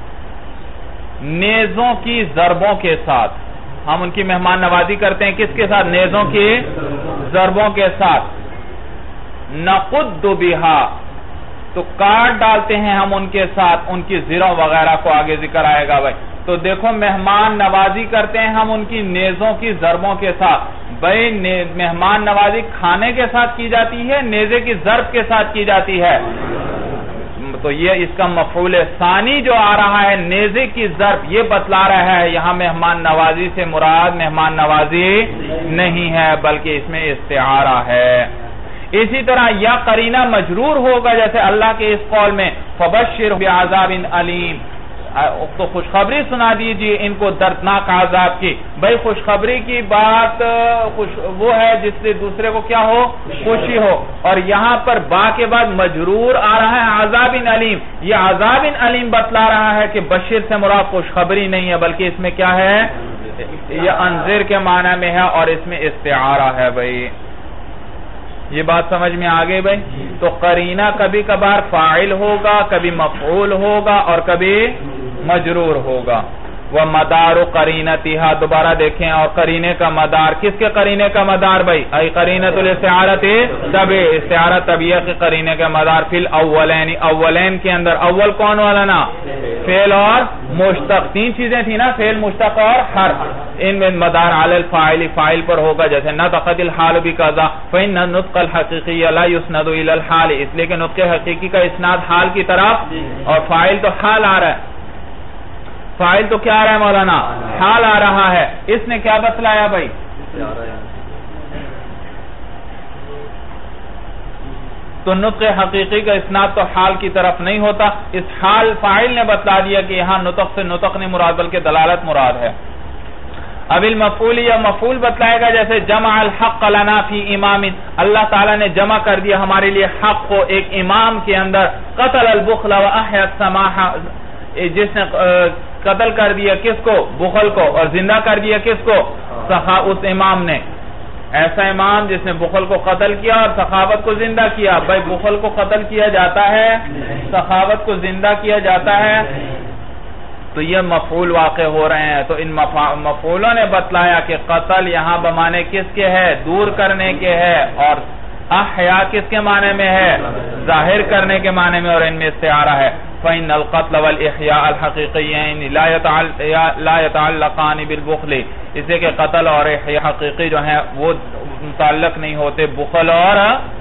نیزوں کی ضربوں کے ساتھ. ہم ان کی مہمان نوازی کرتے ہیں کس کے ساتھ؟ نیزوں کی ضربوں کے ساتھ. نقد بہا، تو کاٹ ڈالتے ہیں ہم ان کے ساتھ ان کی زروں وغیرہ کو، آگے ذکر آئے گا بھائی. تو دیکھو مہمان نوازی کرتے ہیں ہم ان کی نیزوں کی ضربوں کے ساتھ. بھائی مہمان نوازی کھانے کے ساتھ کی جاتی ہے، نیزے کی ضرب کے ساتھ کی جاتی ہے. تو یہ اس کا مفعول ثانی جو آ رہا ہے نیزے کی ضرب، یہ بتلا رہا ہے یہاں مہمان نوازی سے مراد مہمان نوازی نہیں ہے بلکہ اس میں استعارہ ہے. اسی طرح یا قرینہ مجرور ہوگا، جیسے اللہ کے اس قول میں فبشر بعذاب علیم، تو خوشخبری سنا دیجئے ان کو دردناک عذاب کی. بھئی خوشخبری کی بات خوش وہ ہے جس سے دوسرے کو کیا ہو؟ خوشی ہو. اور یہاں پر با کے بعد مجرور آ رہا ہے عذاب علیم، یہ عذاب علیم بتلا رہا ہے کہ بشر سے مراد خوشخبری نہیں ہے بلکہ اس میں کیا ہے؟ یہ انذر کے معنی میں ہے اور اس میں استعارہ ہے. بھئی یہ بات سمجھ میں آگے بھئی. تو قرینہ کبھی کبھار فاعل ہوگا، کبھی مفعول ہوگا اور کبھی مجرور ہوگا. ومدار قرینتها، دوبارہ دیکھیں، اور قرینے کا مدار کس کے قرینے کا مدار بھئی؟ ای قرینت الاستعارت طبع، استعارہ طبعیہ کے قرینے کا مدار فی الاولین، اولین کے اندر. اول کون والا نا؟ فعل اور مشتق، تین چیزیں تھی نا، فعل مشتق اور حرف. ان میں مدار علی الفاعل، فاعل پر ہوگا. جیسے نطقت الحال بکذا فإن النطق الحقیقی لا يسند الى الحال، اس لیے کہ نطق حقیقی کا اسناد حال کی طرف، اور فاعل تو حال آ رہا ہے. فاعل تو کیا آ رہا ہے مولانا؟ حال آ رہا ہے. اس نے کیا بتلایا بھائی؟ تو نطق حقیقی کا اسناد تو حال کی طرف نہیں ہوتا. اس حال فاعل نے بتلا دیا کہ یہاں نطق سے نطق نہیں مراد بلکہ دلالت مراد ہے. اب المفعول یا مفعول بتلائے گا جیسے جمع الحق لنا فی امام، اللہ تعالیٰ نے جمع کر دیا ہمارے لیے حق کو ایک امام کے اندر. قتل البخل و احیا السماح، جس نے قتل کر دیا کس کو؟ بخل کو، اور زندہ کر دیا کس کو؟ سخا اس امام نے. ایسا امام جس نے بخل کو قتل کیا اور سخاوت کو زندہ کیا. بھائی بخل کو قتل کیا جاتا ہے، سخاوت کو زندہ کیا جاتا ہے، تو یہ مفعول واقع ہو رہے ہیں. تو ان مفعولوں نے بتلایا کہ قتل یہاں بمانے کس کے ہے؟ دور کرنے کے ہے، اور احیا کس کے معنی میں ہے؟ ظاہر کرنے کے معنی میں، اور ان میں استعارہ ہے. فإن القتل والإحياء الحقيقيين لا يتعلقان بالبخل، اسے کہ قتل اور احیاء حقیقی جو ہیں وہ متعلق نہیں ہوتے بخل اور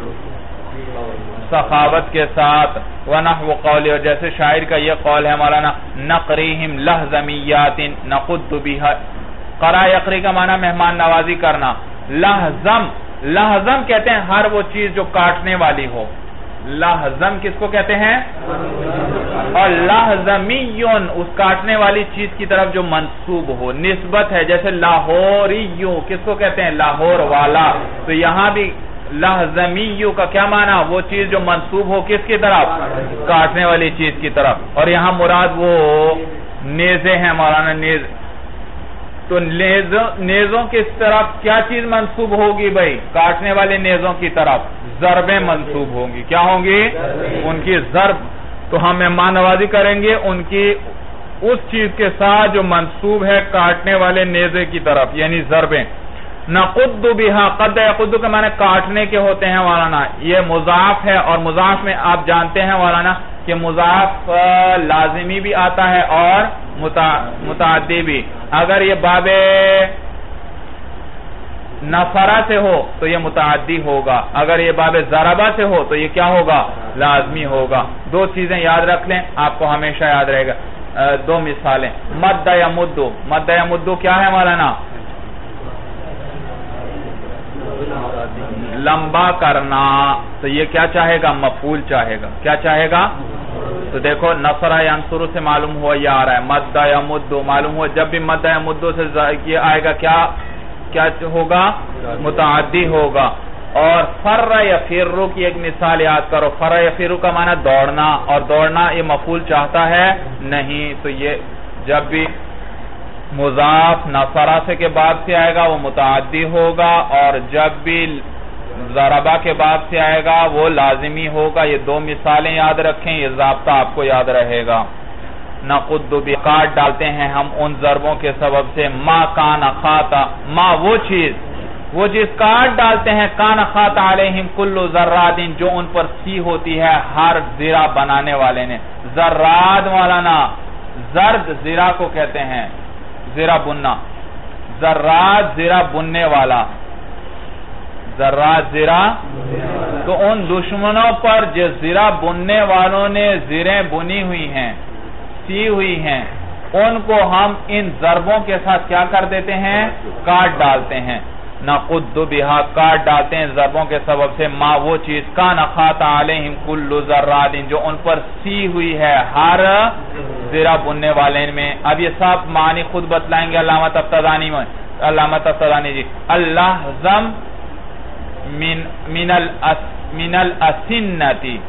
سخاوت کے ساتھ. ونحو قول، اور جیسے شاعر کا یہ قول ہے مولانا، نقریہم لہزمیات نقد بها. قرا یقری کا معنی مہمان نوازی کرنا. لہزم، لہزم کہتے ہیں ہر وہ چیز جو کاٹنے والی ہو. لہزم کس کو کہتے ہیں؟ اور لہزمیون اس کاٹنے والی چیز کی طرف جو منصوب ہو، نسبت ہے. جیسے لاہوریو کس کو کہتے ہیں؟ لاہور والا. تو یہاں بھی لہزمیو کا کیا معنی؟ وہ چیز جو منصوب ہو کس کی طرف؟ کاٹنے والی چیز کی طرف. اور یہاں مراد وہ نیزے ہیں مولانا، نیز. تو نیزوں کس طرف کیا چیز منصوب ہوگی بھائی؟ کاٹنے والے نیزوں کی طرف ضربیں منصوب ہوں گی. کیا ہوں گی؟ ان کی ضرب. تو ہم مہمان نوازی کریں گے ان کی اس چیز کے ساتھ جو منصوب ہے کاٹنے والے نیزے کی طرف، یعنی ضربیں. نقد بها، قد یقد کے معنی کاٹنے کے ہوتے ہیں مولانا. یہ مضاف ہے، اور مضاف میں آپ جانتے ہیں مولانا کہ مضاف لازمی بھی آتا ہے اور متعدی بھی. اگر یہ باب نفرہ سے ہو تو یہ متعدی ہوگا، اگر یہ باب ضربہ سے ہو تو یہ کیا ہوگا؟ لازمی ہوگا. دو چیزیں یاد رکھ لیں، آپ کو ہمیشہ یاد رہے گا. دو مثالیں. مد یمدو، مد یمدو کیا ہے مولانا؟ لمبا کرنا. تو یہ کیا چاہے گا؟ مفعول چاہے گا. کیا چاہے گا؟ تو دیکھو نصر ینصر سے معلوم ہوا یہ آ رہا ہے. مد یمدو معلوم ہوا جب بھی مد یمدو سے یہ آئے گا کیا کیا ہوگا؟ متعدی ہوگا. اور فر یفر کی ایک مثال یاد کرو. فر یفر کا معنی دوڑنا، اور دوڑنا یہ مفعول چاہتا ہے نہیں. تو یہ جب بھی مضاف نصرہ سے کے بعد سے آئے گا وہ متعدی ہوگا، اور جب بھی ضربہ کے بعد سے آئے گا وہ لازمی ہوگا. یہ دو مثالیں یاد رکھیں، یہ ضابطہ آپ کو یاد رہے گا. نقد بھی کاٹ ڈالتے ہیں ہم ان ضربوں کے سبب سے. ما کان خاطا، ما وہ چیز وہ چیز کاٹ ڈالتے ہیں. کان خاطا علیہم کل ذرات، جو ان پر سی ہوتی ہے ہر زرہ بنانے والے نے. ذرات مولانا زرد زرہ کو کہتے ہیں، زرہ بننا. ذرات زرہ بننے والا، ذرات زرہ. تو ان دشمنوں پر جو زرہ بننے والوں نے زریں بنی ہوئی ہیں، سی ہوئی ہیں، ان کو ہم ان ضربوں کے ساتھ کیا کر دیتے ہیں؟ کاٹ ڈالتے ہیں. نقد بها، کاٹ ڈالتے ہیں ضربوں کے سبب سے. ما وہ چیز کان خاطا علیہم کل ذرات، جو ان پر سی ہوئی ہے ہر زرہ بننے والے میں. اب یہ سب معنی خود بتلائیں گے علامہ تفتزانی میں. علامہ تفتزانی جی، اللہزم من من الاس من الاسنتی،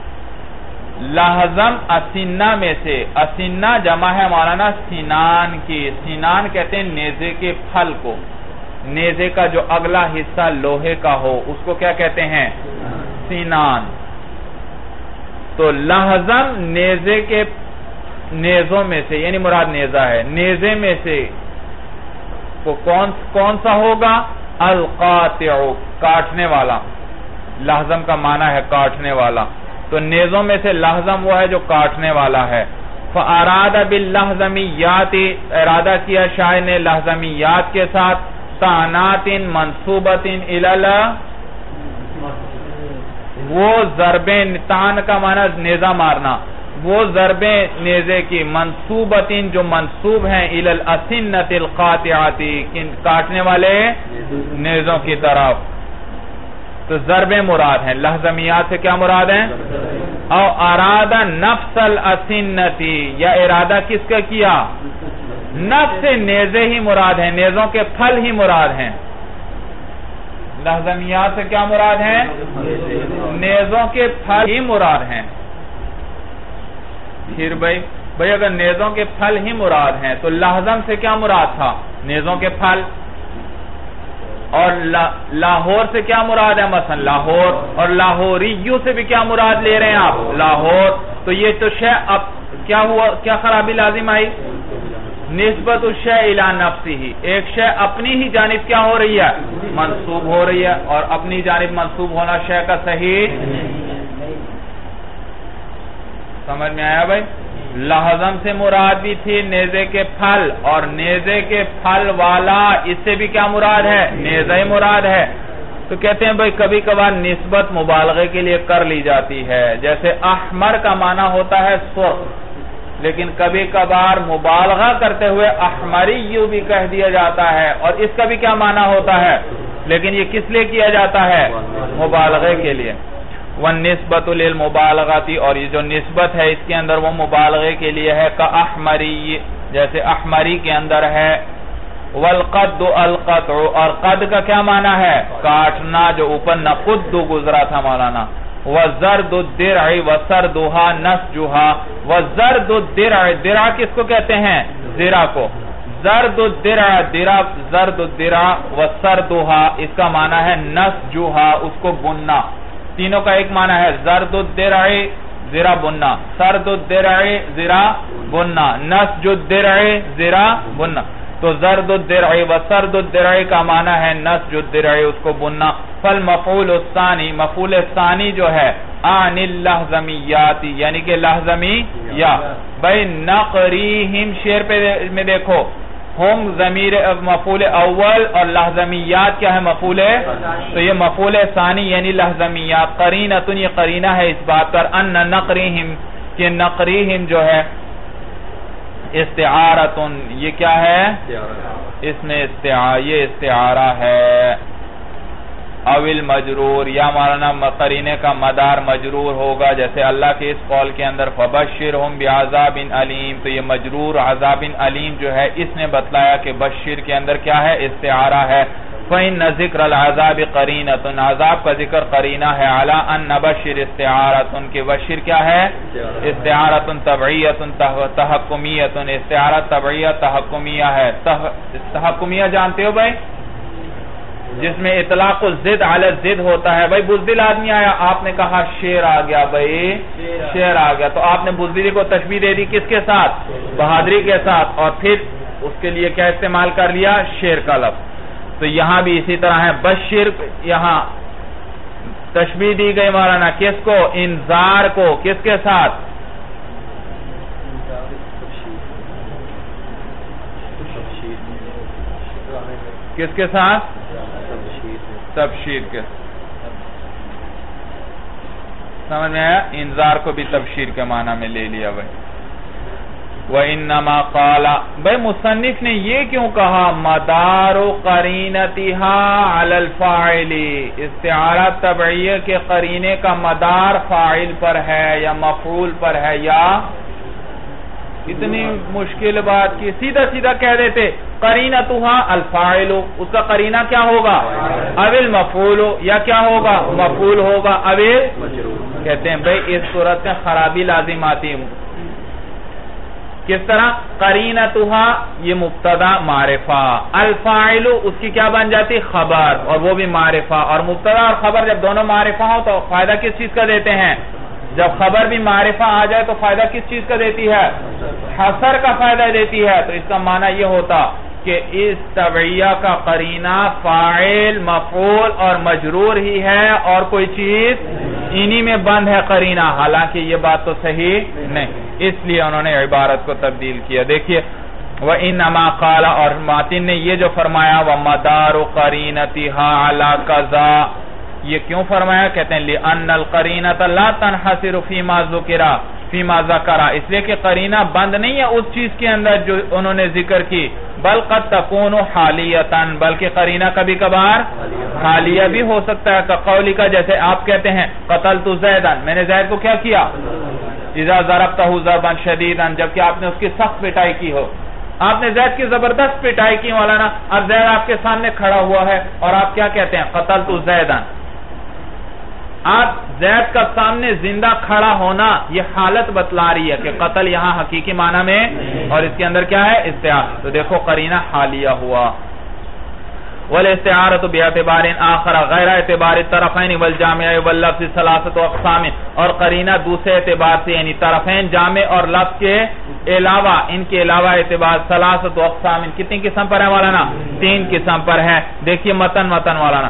لہزم اسنہ میں سے. اسنہ جمع ہے مولانا سنان کی. سنان کہتے ہیں نیزے کے پھل کو. نیزے کا جو اگلا حصہ لوہے کا ہو اس کو کیا کہتے ہیں؟ سنان. تو لہزم نیزے کے نیزوں میں سے، یعنی مراد نیزہ ہے، نیزے میں سے وہ کون کون سا ہوگا؟ القاطع، کاٹنے والا. لہزم کا معنی ہے کاٹنے والا. تو نیزوں میں سے لہزم وہ ہے جو کاٹنے والا ہے. فَأَرَادَ بِاللَّحْزَمِيَّاتِ، ارادہ کیا شاعر نے لہزمیات کے ساتھ. طعنات منصوبت الی، وہ ضربیں، طعن کا معنی نیزہ مارنا، وہ ضربیں نیزے کی منصوبت جو منصوب ہیں الی الاسنۃ القاطعات، کاٹنے والے نیزوں کی طرف. تو ضرب مراد ہیں. لحظمیات سے کیا مراد ہیں؟ او ارادہ نفس الاسنتی، یا ارادہ کس کا کیا؟ نفس نیزے ہی مراد ہیں، نیزوں کے پھل ہی مراد ہیں. لحظمیات سے کیا مراد ہیں؟ نیزوں کے پھل ہی مراد ہیں. پھر بھائی بھائی اگر نیزوں کے پھل ہی مراد ہیں تو لحظم سے کیا مراد تھا؟ نیزوں کے پھل. اور لاہور سے کیا مراد ہے؟ مثلا لاہور. اور لاہوریو سے بھی کیا مراد لے رہے ہیں آپ؟ لاہور. تو یہ تو شے اب کیا ہوا، کیا خرابی لازم آئی؟ نسبت الشے الی نفسہ، ایک شے اپنی ہی جانب کیا ہو رہی ہے؟ منسوب ہو رہی ہے. اور اپنی جانب منسوب ہونا شے کا صحیح. سمجھ میں آیا بھائی؟ لحظم سے مراد بھی تھی نیزے کے پھل، اور نیزے کے پھل والا اس سے بھی کیا مراد ہے؟ نیزہ مراد ہے. تو کہتے ہیں بھائی کبھی کبھار نسبت مبالغے کے لیے کر لی جاتی ہے، جیسے احمر کا معنی ہوتا ہے سرخ، لیکن کبھی کبھار مبالغہ کرتے ہوئے احمری یوں بھی کہہ دیا جاتا ہے، اور اس کا بھی کیا معنی ہوتا ہے، لیکن یہ کس لیے کیا جاتا ہے؟ مبالغے کے لیے. وَالنِّسْبَةُ لِلْمُبَالَغَةِ، اور یہ جو نسبت ہے اس کے اندر وہ مبالغے کے لیے ہے. كَأَحْمَرِيِّ، جیسے احمری کے اندر ہے. وَالْقَدُّ الْقَطْعُ، اور قد کا کیا معنی ہے؟ کاٹنا، جو اوپر نقد گزرا تھا مولانا. وَزَرْدُ الدِّرْعِ وَسَرْدُهَا نَسْجُهَا، وَزَرْدُ الدِّرْعِ، درع کس کو کہتے ہیں؟ زرع کو. زرد الدرع، درع زرد الدرع، وَسَرْدُهَا اس کا معنی ہے نَسْجُهَا، اس کو بننا. تینوں کا ایک معنی ہے زرد الدرع زرع بننا، سرد الدرع زرع بننا، نسج الدرع زرع بننا. تو زرد الدرع و سرد الدرع کا معنی ہے نسج الدرع، اس کو بننا. فالمفعول الثانی، مفعول الثانی جو ہے عن اللحظمیات، یعنی کہ لحظمی یا بھئی نقریہم، شعر پہ میں دیکھو ہم ضمیر مفعول اول، اور لحظمیات کیا ہے؟ مفعول. تو یہ مفعول ثانی یعنی لحظمیات. قرینۃ، یہ قرینہ ہے اس بات پر ان نقریہم، کہ نقریہم جو ہے استعارۃ، یہ کیا ہے؟ اس میں یہ استعارہ ہے. اول مجرور، یا مولانا قرینے کا مدار مجرور ہوگا، جیسے اللہ کے اس قول کے اندر فبشرہم بعذاب علیم. تو یہ مجرور عذاب علیم جو ہے اس نے بتلایا کہ بشر کے اندر کیا ہے؟ استعارہ ہے. فإن ذکر العذاب قرینۃ، عذاب کا ذکر قرینہ ہے. علی ان بشر استعارۃ، کہ بشر کیا ہے؟ استعارۃ طبعیۃ تحکمیۃ، استعارہ طبعیہ تحکمیہ ہے. تحکمیہ جانتے ہو بھائی؟ جس میں اطلاق الزد علی الزد ہوتا ہے. بھائی بزدل آدمی آیا، آپ نے کہا شیر آ گیا، بھائی شیر آ گیا، تو آپ نے بزدلی کو تشبیہ دے دی کس کے ساتھ؟ بہادری کے ساتھ، اور پھر اس کے لیے کیا استعمال کر لیا؟ شیر کا لفظ. تو یہاں بھی اسی طرح ہے. بشر یہاں تشبیہ دی گئی مولانا کس کو؟ انذار کو. کس کے ساتھ؟ کس کے ساتھ؟ تبشیر کے. سمجھ میں آیا؟ انذار کو بھی تبشیر کے معنی میں لے لیا بھائی. وَإِنَّمَا قَالَ، بھائی مصنف نے یہ کیوں کہا مدار قرینتها علی الفاعل، استعارہ طبعیہ کے قرینے کا مدار فاعل پر ہے یا مفعول پر ہے؟ یا اتنی مشکل بات کی سیدھا سیدھا کہہ دیتے قرینتها الفاعل، اس کا قرینہ کیا ہوگا؟ اول مفعول، یا کیا ہوگا؟ مفعول ہوگا. اول کہتے ہیں بھئی اس صورت میں خرابی لازم آتی ہے. کس طرح؟ قرینتها یہ مبتدا معرفہ، الفاعل اس کی کیا بن جاتی؟ خبر، اور وہ بھی معرفہ. اور مبتدا اور خبر جب دونوں معرفہ ہو تو فائدہ کس چیز کا دیتے ہیں؟ جب خبر بھی معرفہ آ جائے تو فائدہ کس چیز کا دیتی ہے؟ حصر کا فائدہ دیتی ہے. تو اس کا معنی یہ ہوتا کہ اس طبعیہ کا قرینہ فاعل، مفعول اور مجرور ہی ہے، اور کوئی چیز انہی میں بند ہے قرینہ. حالانکہ یہ بات تو صحیح نہیں، اس لیے انہوں نے عبارت کو تبدیل کیا. دیکھیے وَإِنَّمَا قَالَ، اور ماتن نے یہ جو فرمایا وَمَدَارُ قَرِينَتِهَا عَلَى كَذَا، یہ کیوں فرمایا؟ کہتے ہیں لِأَنَّ الْقَرِينَةَ لَا تَنْحَصِرُ فِي مَا ذُكِرَ، فیما ذکرہ، اس لیے کہ قرینہ بند نہیں ہے اس چیز کے اندر جو انہوں نے ذکر کی، بل قد تکون حالیتاً، بلکہ قرینہ کبھی کبھار حالیہ بھی ہو سکتا ہے، قولی کا جیسے آپ کہتے ہیں قتلت زیداً، میں نے زید کو کیا کیا، اذا ضربتہ ضربا شدیدا، جبکہ آپ نے اس کی سخت پٹائی کی ہو، آپ نے زید کی زبردست پٹائی کی مولانا، اب زید آپ کے سامنے کھڑا ہوا ہے اور آپ کیا کہتے ہیں قتلت زیداً، آپ زید کا سامنے زندہ کھڑا ہونا یہ حالت بتلا رہی ہے کہ قتل یہاں حقیقی معنی میں، اور اس کے اندر کیا ہے استعارہ، تو دیکھو قرینہ حالیہ ہوا۔ والاستعارۃ باعتبار آخر غیر اعتبار الطرفین والجامع واللفظ ثلاثۃ اقسام، اور قرینہ دوسرے اعتبار سے یعنی طرفین، جامع اور لفظ کے علاوہ، ان کے علاوہ اعتبار ثلاثۃ اقسام، کتنی قسم پر ہے مولانا، تین قسم پر ہے۔ دیکھیے متن متن مولانا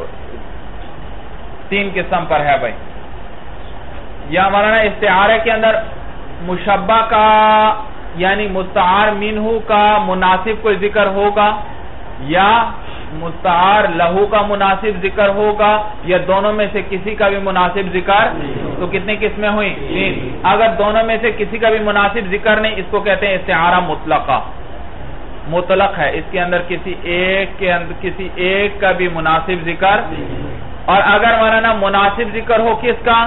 تین قسم پر ہے بھائی، یا مولانا استعارے کے اندر مشبہ کا یعنی مستعار منہ کا مناسب کوئی ذکر ہوگا، یا مستعار لہو کا مناسب ذکر ہوگا، یا دونوں میں سے کسی کا بھی مناسب ذکر، تو کتنی قسمیں ہوئی، تین۔ اگر دونوں میں سے کسی کا بھی مناسب ذکر نہیں، اس کو کہتے ہیں استعارہ مطلقہ، مطلق ہے، اس کے اندر کسی ایک کے اندر کسی ایک کا بھی مناسب ذکر، اور اگر مولانا مناسب ذکر ہو کس کا،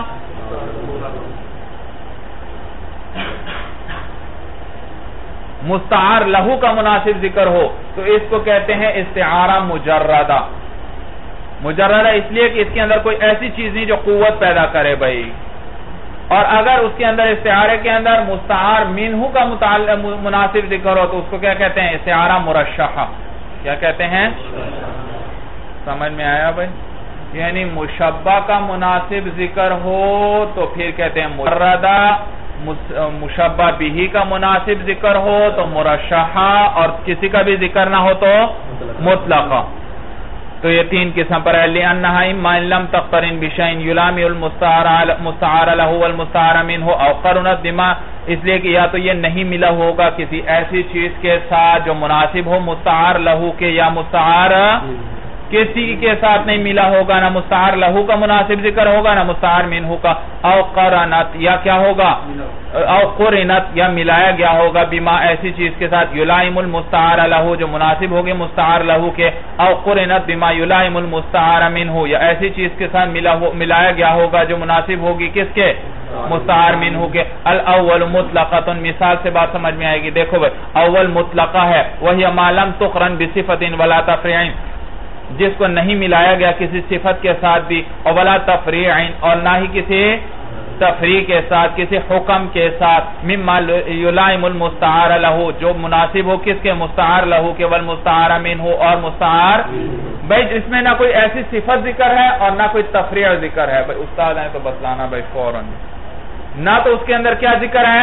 مستعار لہو کا مناسب ذکر ہو، تو اس کو کہتے ہیں استعارہ مجردہ۔ مجردہ اس لیے کہ اس کے اندر کوئی ایسی چیز نہیں جو قوت پیدا کرے بھائی، اور اگر اس کے اندر استعارے کے اندر مستعار منہ کا مناسب ذکر ہو تو اس کو کیا کہتے ہیں استعارہ مرشحہ۔ کیا کہتے ہیں، سمجھ میں آیا بھائی، یعنی مشبہ کا مناسب ذکر ہو تو پھر کہتے ہیں مجردہ، مشبہ بھی کا مناسب ذکر ہو تو مرشحہ، اور کسی کا بھی ذکر نہ ہو تو مطلقہ۔ تو یہ تین قسم پر ہے، لِأَنَّهَا إِمَّا إِن لَمْ تَقْتَرِنْ بِشَيْءٍ يُلَامِئُ الْمُسْتَعَارَ لَهُ وَالْمُسْتَعَارَ مِنْهُ أَوْ قَرُنَتْ بِمَا، اس لیے کہ یا تو یہ نہیں ملا ہوگا کسی ایسی چیز کے ساتھ جو مناسب ہو مستعار لہو کے، یا مستعار کسی کے ساتھ نہیں ملا ہوگا، نہ مستعار لہو کا مناسب ذکر ہوگا نہ مستعار منہ کا، او قرنت، یا کیا ہوگا، او قرنت، یا ملایا گیا ہوگا بما ایسی چیز کے ساتھ، یلائم المستعار لہو جو مناسب ہوگی مستعار لہو کے، او قرنت بما یلائم المستعار منہ، یا ایسی چیز کے ساتھ ملایا گیا ہوگا جو مناسب ہوگی کس کے، مستعار منہ کے۔ الاول مطلقۃ، مثال سے بات سمجھ میں آئے گی، دیکھو بھائی اول مطلقہ ہے، وہی ما لم تقرن بصفۃ ولا تفریع، جس کو نہیں ملایا گیا کسی صفت کے ساتھ بھی، اور ولا تفریع، اور نہ ہی کسی تفریع کے ساتھ، کسی حکم کے ساتھ، مما یلائم المستعار لہو جو مناسب ہو کس کے، مستعار لہو کے، والمستعار منہ، اور مستعار بھائی اس میں نہ کوئی ایسی صفت ذکر ہے اور نہ کوئی تفریع ذکر ہے۔ بھائی استاد ہیں تو بتلانا بھائی فوراً، نہ تو اس کے اندر کیا ذکر ہے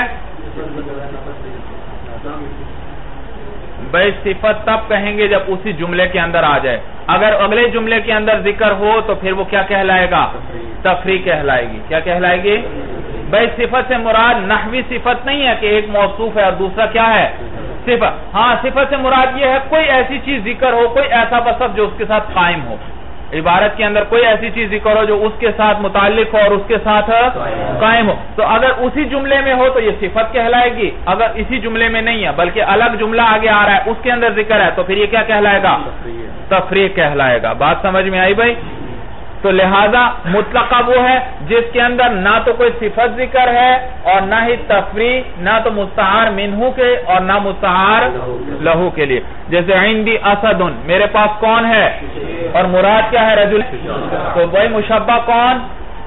بھائی، صفت تب کہیں گے جب اسی جملے کے اندر آ جائے، اگر اگلے جملے کے اندر ذکر ہو تو پھر وہ کیا کہلائے گا، تفریع کہلائے گی۔ کیا کہلائے گی بھائی، صفت سے مراد نحوی صفت نہیں ہے کہ ایک موصوف ہے اور دوسرا کیا ہے صفت، ہاں صفت سے مراد یہ ہے کوئی ایسی چیز ذکر ہو، کوئی ایسا وصف جو اس کے ساتھ قائم ہو، عبارت کے اندر کوئی ایسی چیز ذکر ہو جو اس کے ساتھ متعلق ہو اور اس کے ساتھ قائم ہو، تو اگر اسی جملے میں ہو تو یہ صفت کہلائے گی، اگر اسی جملے میں نہیں ہے بلکہ الگ جملہ آگے آ رہا ہے اس کے اندر ذکر ہے تو پھر یہ کیا کہلائے گا، تفریع کہلائے گا۔ بات سمجھ میں آئی بھائی؟ تو لہذا مطلقہ وہ ہے جس کے اندر نہ تو کوئی صفت ذکر ہے اور نہ ہی تفریع، نہ تو مستعار منہ کے اور نہ مستعار لہو کے لیے، جیسے عندی اسد، میرے پاس کون ہے، اور مراد کیا ہے رجل، تو وہی مشبہ کون،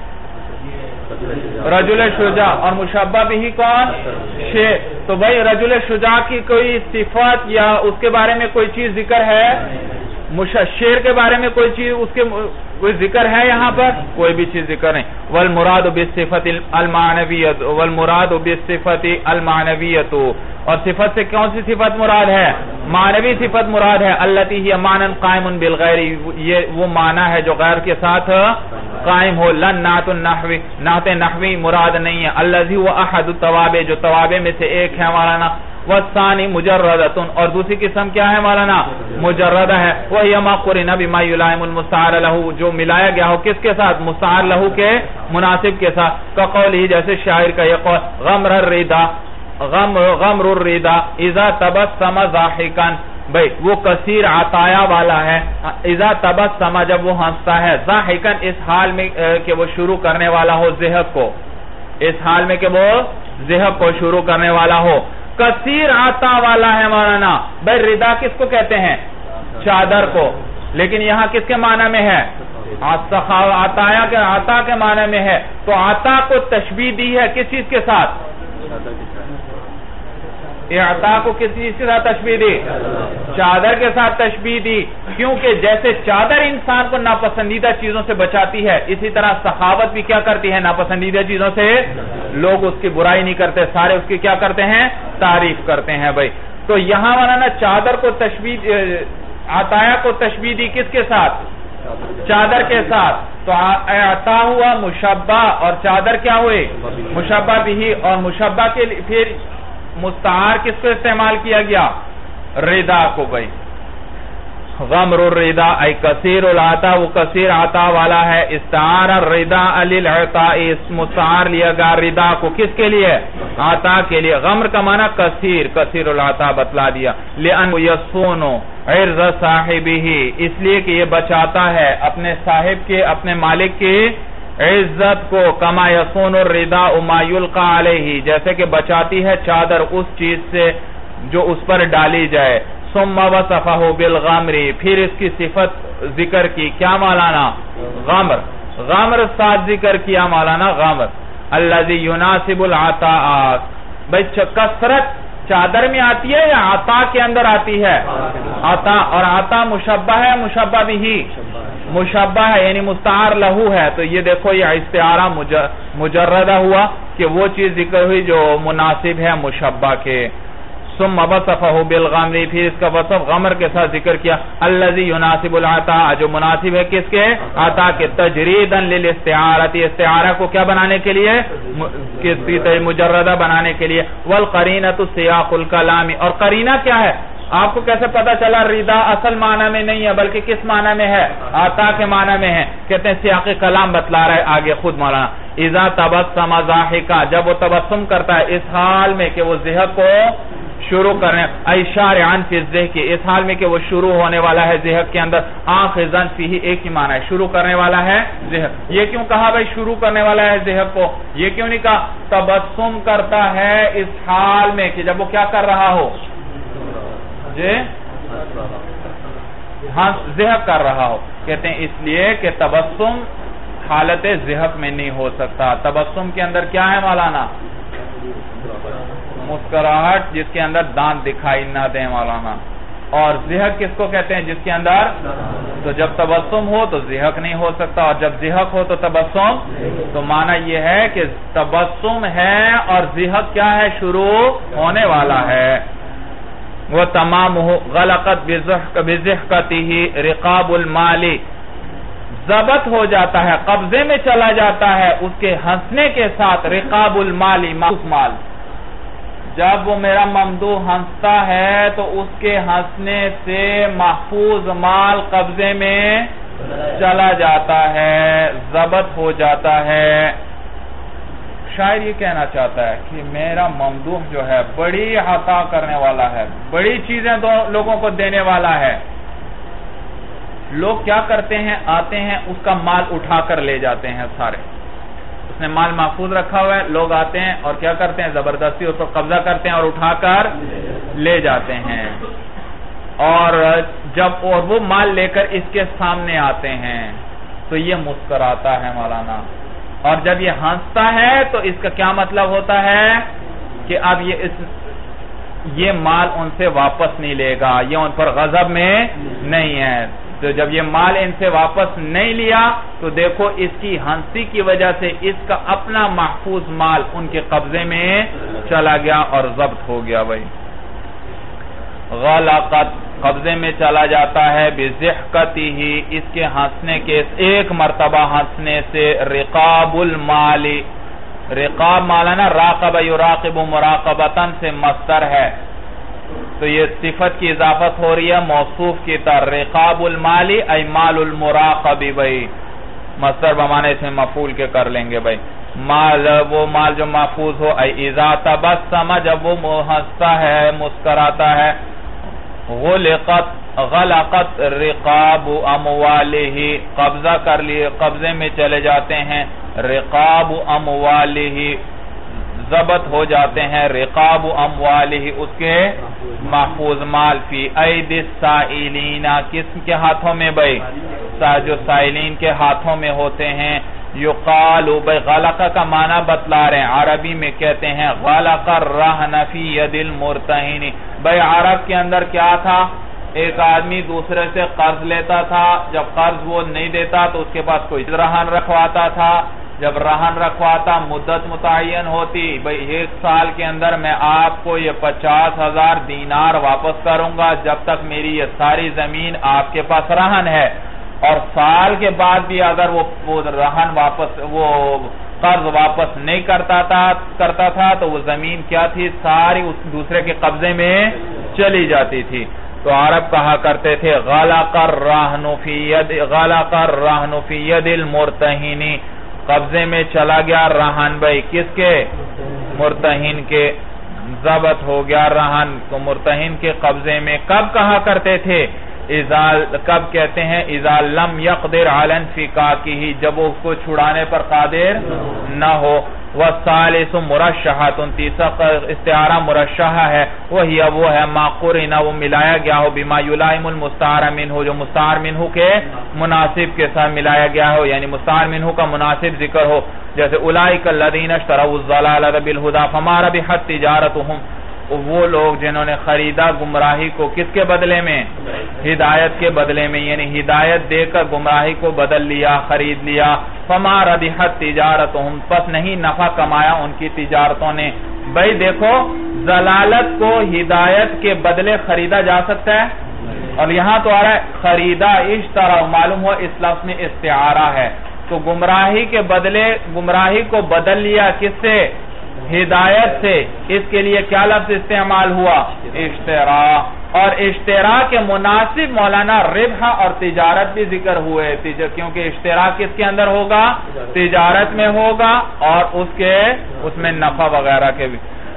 رجل شجاع، اور مشبہ بھی کون، شیر، تو بھائی رجل شجاع کی کوئی صفت یا اس کے بارے میں کوئی چیز ذکر ہے، شیر کے بارے میں کوئی چیز اس کے کوئی ذکر ہے یہاں پر، کوئی بھی چیز ذکر نہیں۔ والمراد بالصفت المعنویۃ، والمراد بالصفت المعنویۃ، اور صفت سے کون سی صفت مراد ہے، معنوی صفت مراد ہے، التی ہی معنی قائم بالغیر، یہ وہ معنی ہے جو غیر کے ساتھ قائم ہو، لن نعت النحوی، نعت نحوی مراد نہیں ہے، الذی هو احد التوابع، جو توابع میں سے ایک ہے مولانا، والثانی مجردتن، اور دوسری قسم کیا ہے مولانا؟ مجردہ ہے. وَهِيَ مَا قُرِنَ بِمَا يُلَائِمُ الْمُسْتَعَارَ لَهُ، جو ملایا گیا ہو کس کے ساتھ؟ مستعار لہو کے مناسب کے ساتھ. كَقَوْلِهِ، جیسے شاعر کا یہ قول، غمر الرِّدَا غمر الرِّدَا اذا تبسم ضاحكا، بھئی وہ کثیر عطایا والا ہے. اذا تبسم، جب وہ ہنستا ہے، ضاحكا اس حال میں کہ وہ شروع کرنے والا ہو ضحک کو، اس حال میں کہ وہ ضحک کو شروع کرنے والا ہو. کثیر عطا والا ہے مولانا. بھئی ردا کس کو کہتے ہیں؟ چادر کو. لیکن یہاں کس کے معنی میں ہے؟ عطایا کے عطا کے معنی میں ہے. تو عطا کو تشبیہ دی ہے کس چیز کے ساتھ؟ عطا کو کس چیز کے ساتھ تشبیہ دی؟ چادر کے ساتھ تشبیہ دی. کیونکہ جیسے چادر انسان کو ناپسندیدہ چیزوں سے بچاتی ہے، اسی طرح سخاوت بھی کیا کرتی ہے؟ ناپسندیدہ چیزوں سے. لوگ اس کی برائی نہیں کرتے، سارے اس کی کیا کرتے ہیں؟ تعریف کرتے ہیں. بھائی تو یہاں والا نا چادر کو تشبیہ، عطایا کو تشبیہ دی کس کے ساتھ؟ چادر کے ساتھ. تو عطا ہوا مشبہ اور چادر کیا ہوئے؟ مشبہ بھی. اور مشبہ کے پھر مستعار کس کو استعمال کیا گیا؟ ردا کو. بھائی غمر الردا ای کثیر العطا، وہ کثیر عطا والا ہے. استعار الردا للعطاء، مستعار لیا گیا ردا کو کس کے لیے؟ عطا کے لیے. غمر کا معنی کثیر، کثیر العطا بتلا دیا. لأن یصون عرض صاحبہ، اس لیے کہ یہ بچاتا ہے اپنے صاحب کے، اپنے مالک کے عزت کو. کما یصون الرداء ما یلقى علیہ، جیسے کہ بچاتی ہے چادر اس چیز سے جو اس پر ڈالی جائے. ثم وصفہ بالغمر، پھر اس کی صفت ذکر کی. کیا مولانا؟ غمر. غمر ساتھ ذکر کیا مولانا. غمر الذی یناسب العطاء. بھئی کثرت چادر میں آتی ہے یا عطا کے اندر آتی ہے؟ عطا. اور عطا مشبہ ہے، مشبہ بھی مشبہ ہے یعنی مستعار لہو ہے. تو یہ دیکھو یہ استعارہ مجردہ ہوا کہ وہ چیز ذکر ہوئی جو مناسب ہے مشبہ کے. ثم وصفہ بالغمر، پھر اس کا وصف غمر کے ساتھ ذکر کیا. الذی یناسب العطاء، جو مناسب ہے کس کے؟ عطا کے. تجریدا للاستعارۃ، استعارہ کو کیا بنانے کے لیے؟ مجردہ بنانے کے لیے. والقرینۃ سیاق الکلام، اور قرینہ کیا ہے؟ آپ کو کیسے پتا چلا ردا اصل معنی میں نہیں ہے بلکہ کس معنی میں ہے؟ عطا کے معنی میں ہے. کہتے ہیں سیاق کلام بتلا رہا ہے آگے خود مولانا. اذا تبسم ضاحکا، جب وہ تبسم کرتا ہے اس حال میں کہ وہ ضحک کو شروع کرنے. ای شارعا فی الضحک، اس حال میں کہ وہ شروع ہونے والا ہے ضحک کے اندر. آخذا فیہ، ایک ہی معنی ہے، شروع کرنے والا ہے ضحک. یہ کیوں کہا بھائی شروع کرنے والا ہے ضحک کو؟ یہ کیوں نہیں کہا تبسم کرتا ہے اس حال میں کہ جب وہ کیا کر رہا ہو؟ جی ہاں ضحک کر رہا ہو. کہتے ہیں اس لیے کہ تبسم حالت ضحک میں نہیں ہو سکتا. تبسم کے اندر کیا ہے مولانا؟ مسکراہٹ جس کے اندر دانت دکھائی نہ دیں مولانا. اور ضحک کس کو کہتے ہیں؟ جس کے اندر. تو جب تبسم ہو تو ضحک نہیں ہو سکتا، اور جب ضحک ہو تو تبسم. تو معنی یہ ہے کہ تبسم ہے اور ضحک کیا ہے؟ شروع ہونے والا ہے. وہ تمام غلقت بضحکتہ رقاب المال، ضبط ہو جاتا ہے، قبضے میں چلا جاتا ہے اس کے ہنسنے کے ساتھ. رقاب المال، محفوظ مال. جب وہ میرا ممدوح ہنستا ہے تو اس کے ہنسنے سے محفوظ مال قبضے میں چلا جاتا ہے، ضبط ہو جاتا ہے. شاعر یہ کہنا چاہتا ہے کہ میرا ممدوح جو ہے بڑی عطا کرنے والا ہے، بڑی چیزیں دو لوگوں کو دینے والا ہے. لوگ کیا کرتے ہیں؟ آتے ہیں اس کا مال اٹھا کر لے جاتے ہیں سارے. اس نے مال محفوظ رکھا ہوا ہے، لوگ آتے ہیں اور کیا کرتے ہیں؟ زبردستی اس پر قبضہ کرتے ہیں اور اٹھا کر لے جاتے ہیں. اور جب اور وہ مال لے کر اس کے سامنے آتے ہیں تو یہ مسکراتا ہے مولانا. اور جب یہ ہنستا ہے تو اس کا کیا مطلب ہوتا ہے؟ کہ اب یہ اس یہ مال ان سے واپس نہیں لے گا، یہ ان پر غضب میں نہیں ہے. تو جب یہ مال ان سے واپس نہیں لیا تو دیکھو اس کی ہنسی کی وجہ سے اس کا اپنا محفوظ مال ان کے قبضے میں چلا گیا اور ضبط ہو گیا. بھائی غلقت، قبضے میں چلا جاتا ہے. بضحکتہ، اس کے ہنسنے کے ایک مرتبہ ہنسنے سے. رقاب المال، رقاب مولانا راقب یراقب مراقبتن سے مصدر ہے. تو یہ صفت کی اضافت ہو رہی ہے موصوف کی طرح. رقاب المالی ای مال المراقبی بھائی مصدر بمانے اس میں مفعول کے کر لیں گے بھائی. مال وہ مال جو محفوظ ہو. ای اذا تبسم جب وہ ہنستا ہے مسکراتا ہے. غلقت غلقت رقاب اموالہ قبضہ کر لیے قبضے میں چلے جاتے ہیں. رقاب اموالہ ضبط ہو جاتے ہیں. رقاب اموالہ اس کے محفوظ مال. فی اید السائلین کس کے ہاتھوں میں بھائی جو سائلین کے ہاتھوں میں ہوتے ہیں. یقال بھائی غلقہ کا معنی بتلا رہے ہیں. عربی میں کہتے ہیں غلق الرہن فی ید المرتہن. بھائی عرب کے اندر کیا تھا ایک آدمی دوسرے سے قرض لیتا تھا. جب قرض وہ نہیں دیتا تو اس کے پاس کوئی رہن رکھواتا تھا. جب رہن رکھواتا مدت متعین ہوتی بھئی ایک سال کے اندر میں آپ کو یہ پچاس ہزار دینار واپس کروں گا جب تک میری یہ ساری زمین آپ کے پاس رہن ہے. اور سال کے بعد بھی اگر وہ رہن واپس وہ قرض واپس نہیں کرتا تھا کرتا تھا تو وہ زمین کیا تھی ساری اس دوسرے کے قبضے میں چلی جاتی تھی. تو عرب کہا کرتے تھے غلق الرہن فی ید غلق الرہن فی ید المرتہن قبضے میں چلا گیا رہن بھائی کس کے مرتہن کے. ضبط ہو گیا رہن تو مرتہن کے قبضے میں. کب کہا کرتے تھے کب کہتے ہیں اذا لم یقدر علی انفکاکہ جب وہ اس کو چھڑانے پر قادر نہ ہو. والثالث مرشحۃ تیسرا استعارہ مرشحہ ہے. وہی وہ ہے ما قرن وہ ملایا گیا ہو بما یلائم المستعار منہ جو مستعار منہ کے مناسب کے ساتھ ملایا گیا ہو یعنی مستعار منہ کا مناسب ذکر ہو. جیسے اولئک الذین اشتروا الضلالۃ بالہدی فما ربحت تجارتہم وہ لوگ جنہوں نے خریدا گمراہی کو کس کے بدلے میں ہدایت کے بدلے میں یعنی ہدایت دے کر گمراہی کو بدل لیا خرید لیا. فما ربحت تجارتہم پس نہیں نفع کمایا ان کی تجارتوں نے. بھائی دیکھو ضلالت کو ہدایت کے بدلے خریدا جا سکتا ہے اور یہاں تو آ رہا ہے خریدا اشترا معلوم ہوا اس لفظ میں استعارہ ہے. تو گمراہی کے بدلے گمراہی کو بدل لیا کس سے ہدایت سے. اس کے لیے کیا لفظ استعمال ہوا اشترا. اور اشترا کے مناسب مولانا ربح اور تجارت بھی ذکر ہوئے کیونکہ اشترا کس کے اندر ہوگا تجارت میں ہوگا اور اس کے اس میں نفع وغیرہ کے بھی.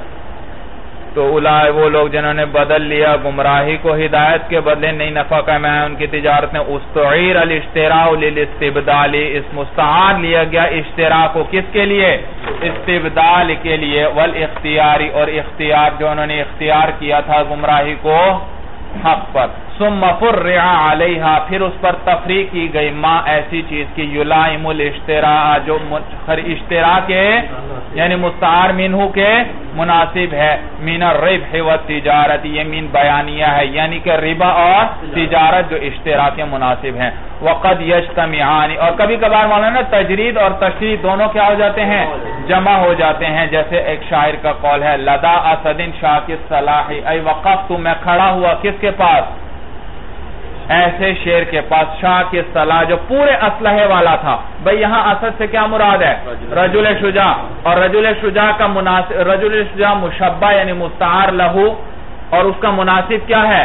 تو اولائے وہ لوگ جنہوں نے بدل لیا گمراہی کو ہدایت کے بدلے نہیں نفع کمایا ان کی تجارت میں. استعیر الاشتراء للاستبدال اس مستعار لیا گیا اشتراء کو کس کے لیے استبدال کے لیے. والاختیاری اور اختیار جو انہوں نے اختیار کیا تھا گمراہی کو حق پر. ثم فرع علیہا پھر اس پر تفریق کی گئی ما ایسی چیز کی یلائم الاشتراء جو اشتراء کے یعنی مستعار منہ کے مناسب ہے. من الربح والتجارت یہ من بیانیہ ہے یعنی کہ ربا اور تجارت جو اشتراء کے مناسب ہیں. وقد یجتمعان اور کبھی کبھار مولانا تجرید اور تشریح دونوں کیا ہو جاتے ہیں جمع ہو جاتے ہیں. جیسے ایک شاعر کا قول ہے لدا اسد شاک الصلاح ای وقفت میں کھڑا ہوا کس کے پاس ایسے شیر کے پاس شاک الصلاح جو پورے اسلحے والا تھا. بھئی یہاں اسد سے کیا مراد ہے رجل شجاع اور رجل شجاع کا مناسب رجل شجاع مشبہ یعنی مستعار لہو اور اس کا مناسب کیا ہے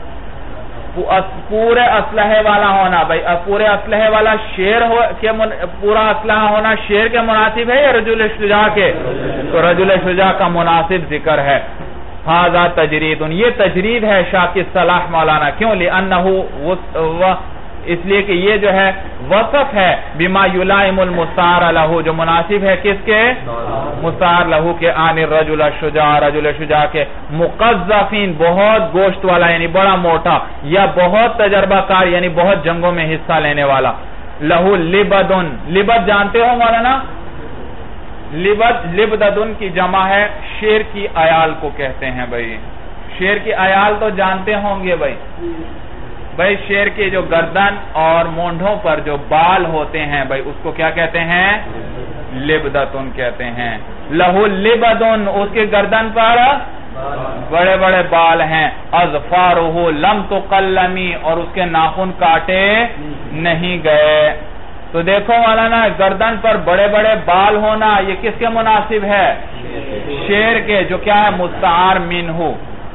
پورے اسلحے والا ہونا. بھئی پورے اسلحے والا شیر ہو کہ پورا اسلحہ ہونا شیر کے مناسب ہے یا رجل شجاع کے تو رجل شجاع کا مناسب ذکر ہے. ہذا تجرید یہ تجرید ہے شاک الصلاح مولانا کیوں لأنہ اس لیے کہ یہ جو ہے وصف ہے بما یلائم المستعار لہو جو مناسب ہے کس کے مستعار لہو کے. عن الرجل الشجاع رجل شجاع کے. مقذفین بہت گوشت والا یعنی بڑا موٹا یا بہت تجربہ کار یعنی بہت جنگوں میں حصہ لینے والا. لہو لبدن لبد جانتے ہو مولانا لبد لبدن کی جمع ہے شیر کی عیال کو کہتے ہیں. بھائی شیر کی عیال تو جانتے ہوں گے بھائی بھائی شیر کے جو گردن اور مونڈھوں پر جو بال ہوتے ہیں بھائی اس کو کیا کہتے ہیں لبدتن کہتے ہیں. لہو لبدن اس کے گردن پر بڑے بڑے بال ہیں. اظفارہ لم تقلمی اور اس کے ناخن کاٹے نہیں گئے. تو دیکھو مولانا گردن پر بڑے بڑے بال ہونا یہ کس کے مناسب ہے شیر کے جو کیا ہے مستعار منہ.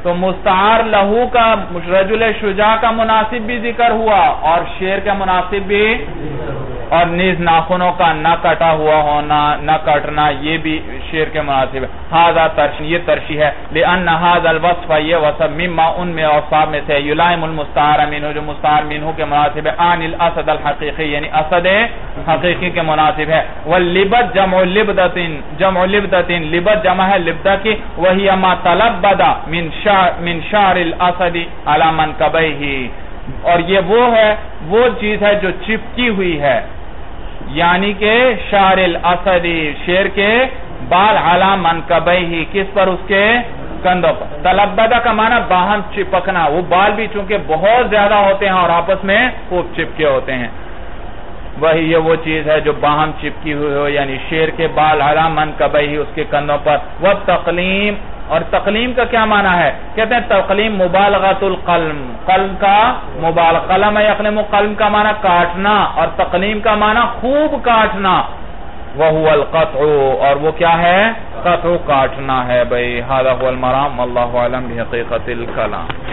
تو مستعار لہو کا رجل شجاع کا مناسب بھی ذکر ہوا اور شیر کا مناسب بھی، اور نیز ناخنوں کا نہ کٹا ہوا ہونا، نہ کٹنا، یہ بھی شیر کے مناسب ہے. ھذا ترشی، یہ ترشی ہے. لأن ھذا الوصف، یہ وصف مما ان میں اوصاف میں سے یلائم المستعار منہ، جو مستعار منہ کے مناسب ہے، عن الاسد الحقیقی، یعنی اسد حقیقی کے مناسب ہے. واللبد جمع لبدۃ، جمع لبدۃ، لبد جمع ہے لبدہ کی، وہی ما تلبد من شعر من شعر الاسد علی منکبیہ، اور یہ وہ ہے، وہ چیز ہے جو چپکی ہوئی ہے، یعنی کہ شعر الاسدی، شیر کے بال علی منکبیہ، کس پر؟ اس کے کندھوں پر. تلبدہ کا معنی باہم چپکنا، وہ بال بھی چونکہ بہت زیادہ ہوتے ہیں اور آپس میں خوب چپکے ہوتے ہیں، وہی یہ وہ چیز ہے جو باہم چپکی ہوئی ہو، یعنی شیر کے بال علی منکبیہ، اس کے کندھوں پر. والتقلیم، اور تقلیم کا کیا معنی ہے؟ کہتے ہیں تقلیم مبالغۃ القلم، قلم کا مبالغہ، قلم یقلم، قلم کا معنی کاٹنا، اور تقلیم کا معنی خوب کاٹنا. وَهُوَ الْقَطْعُ، اور وہ کیا ہے؟ قطع، کاٹنا ہے. بھئی ھذا هو المرام، واللہ اعلم بحقیقت الکلام.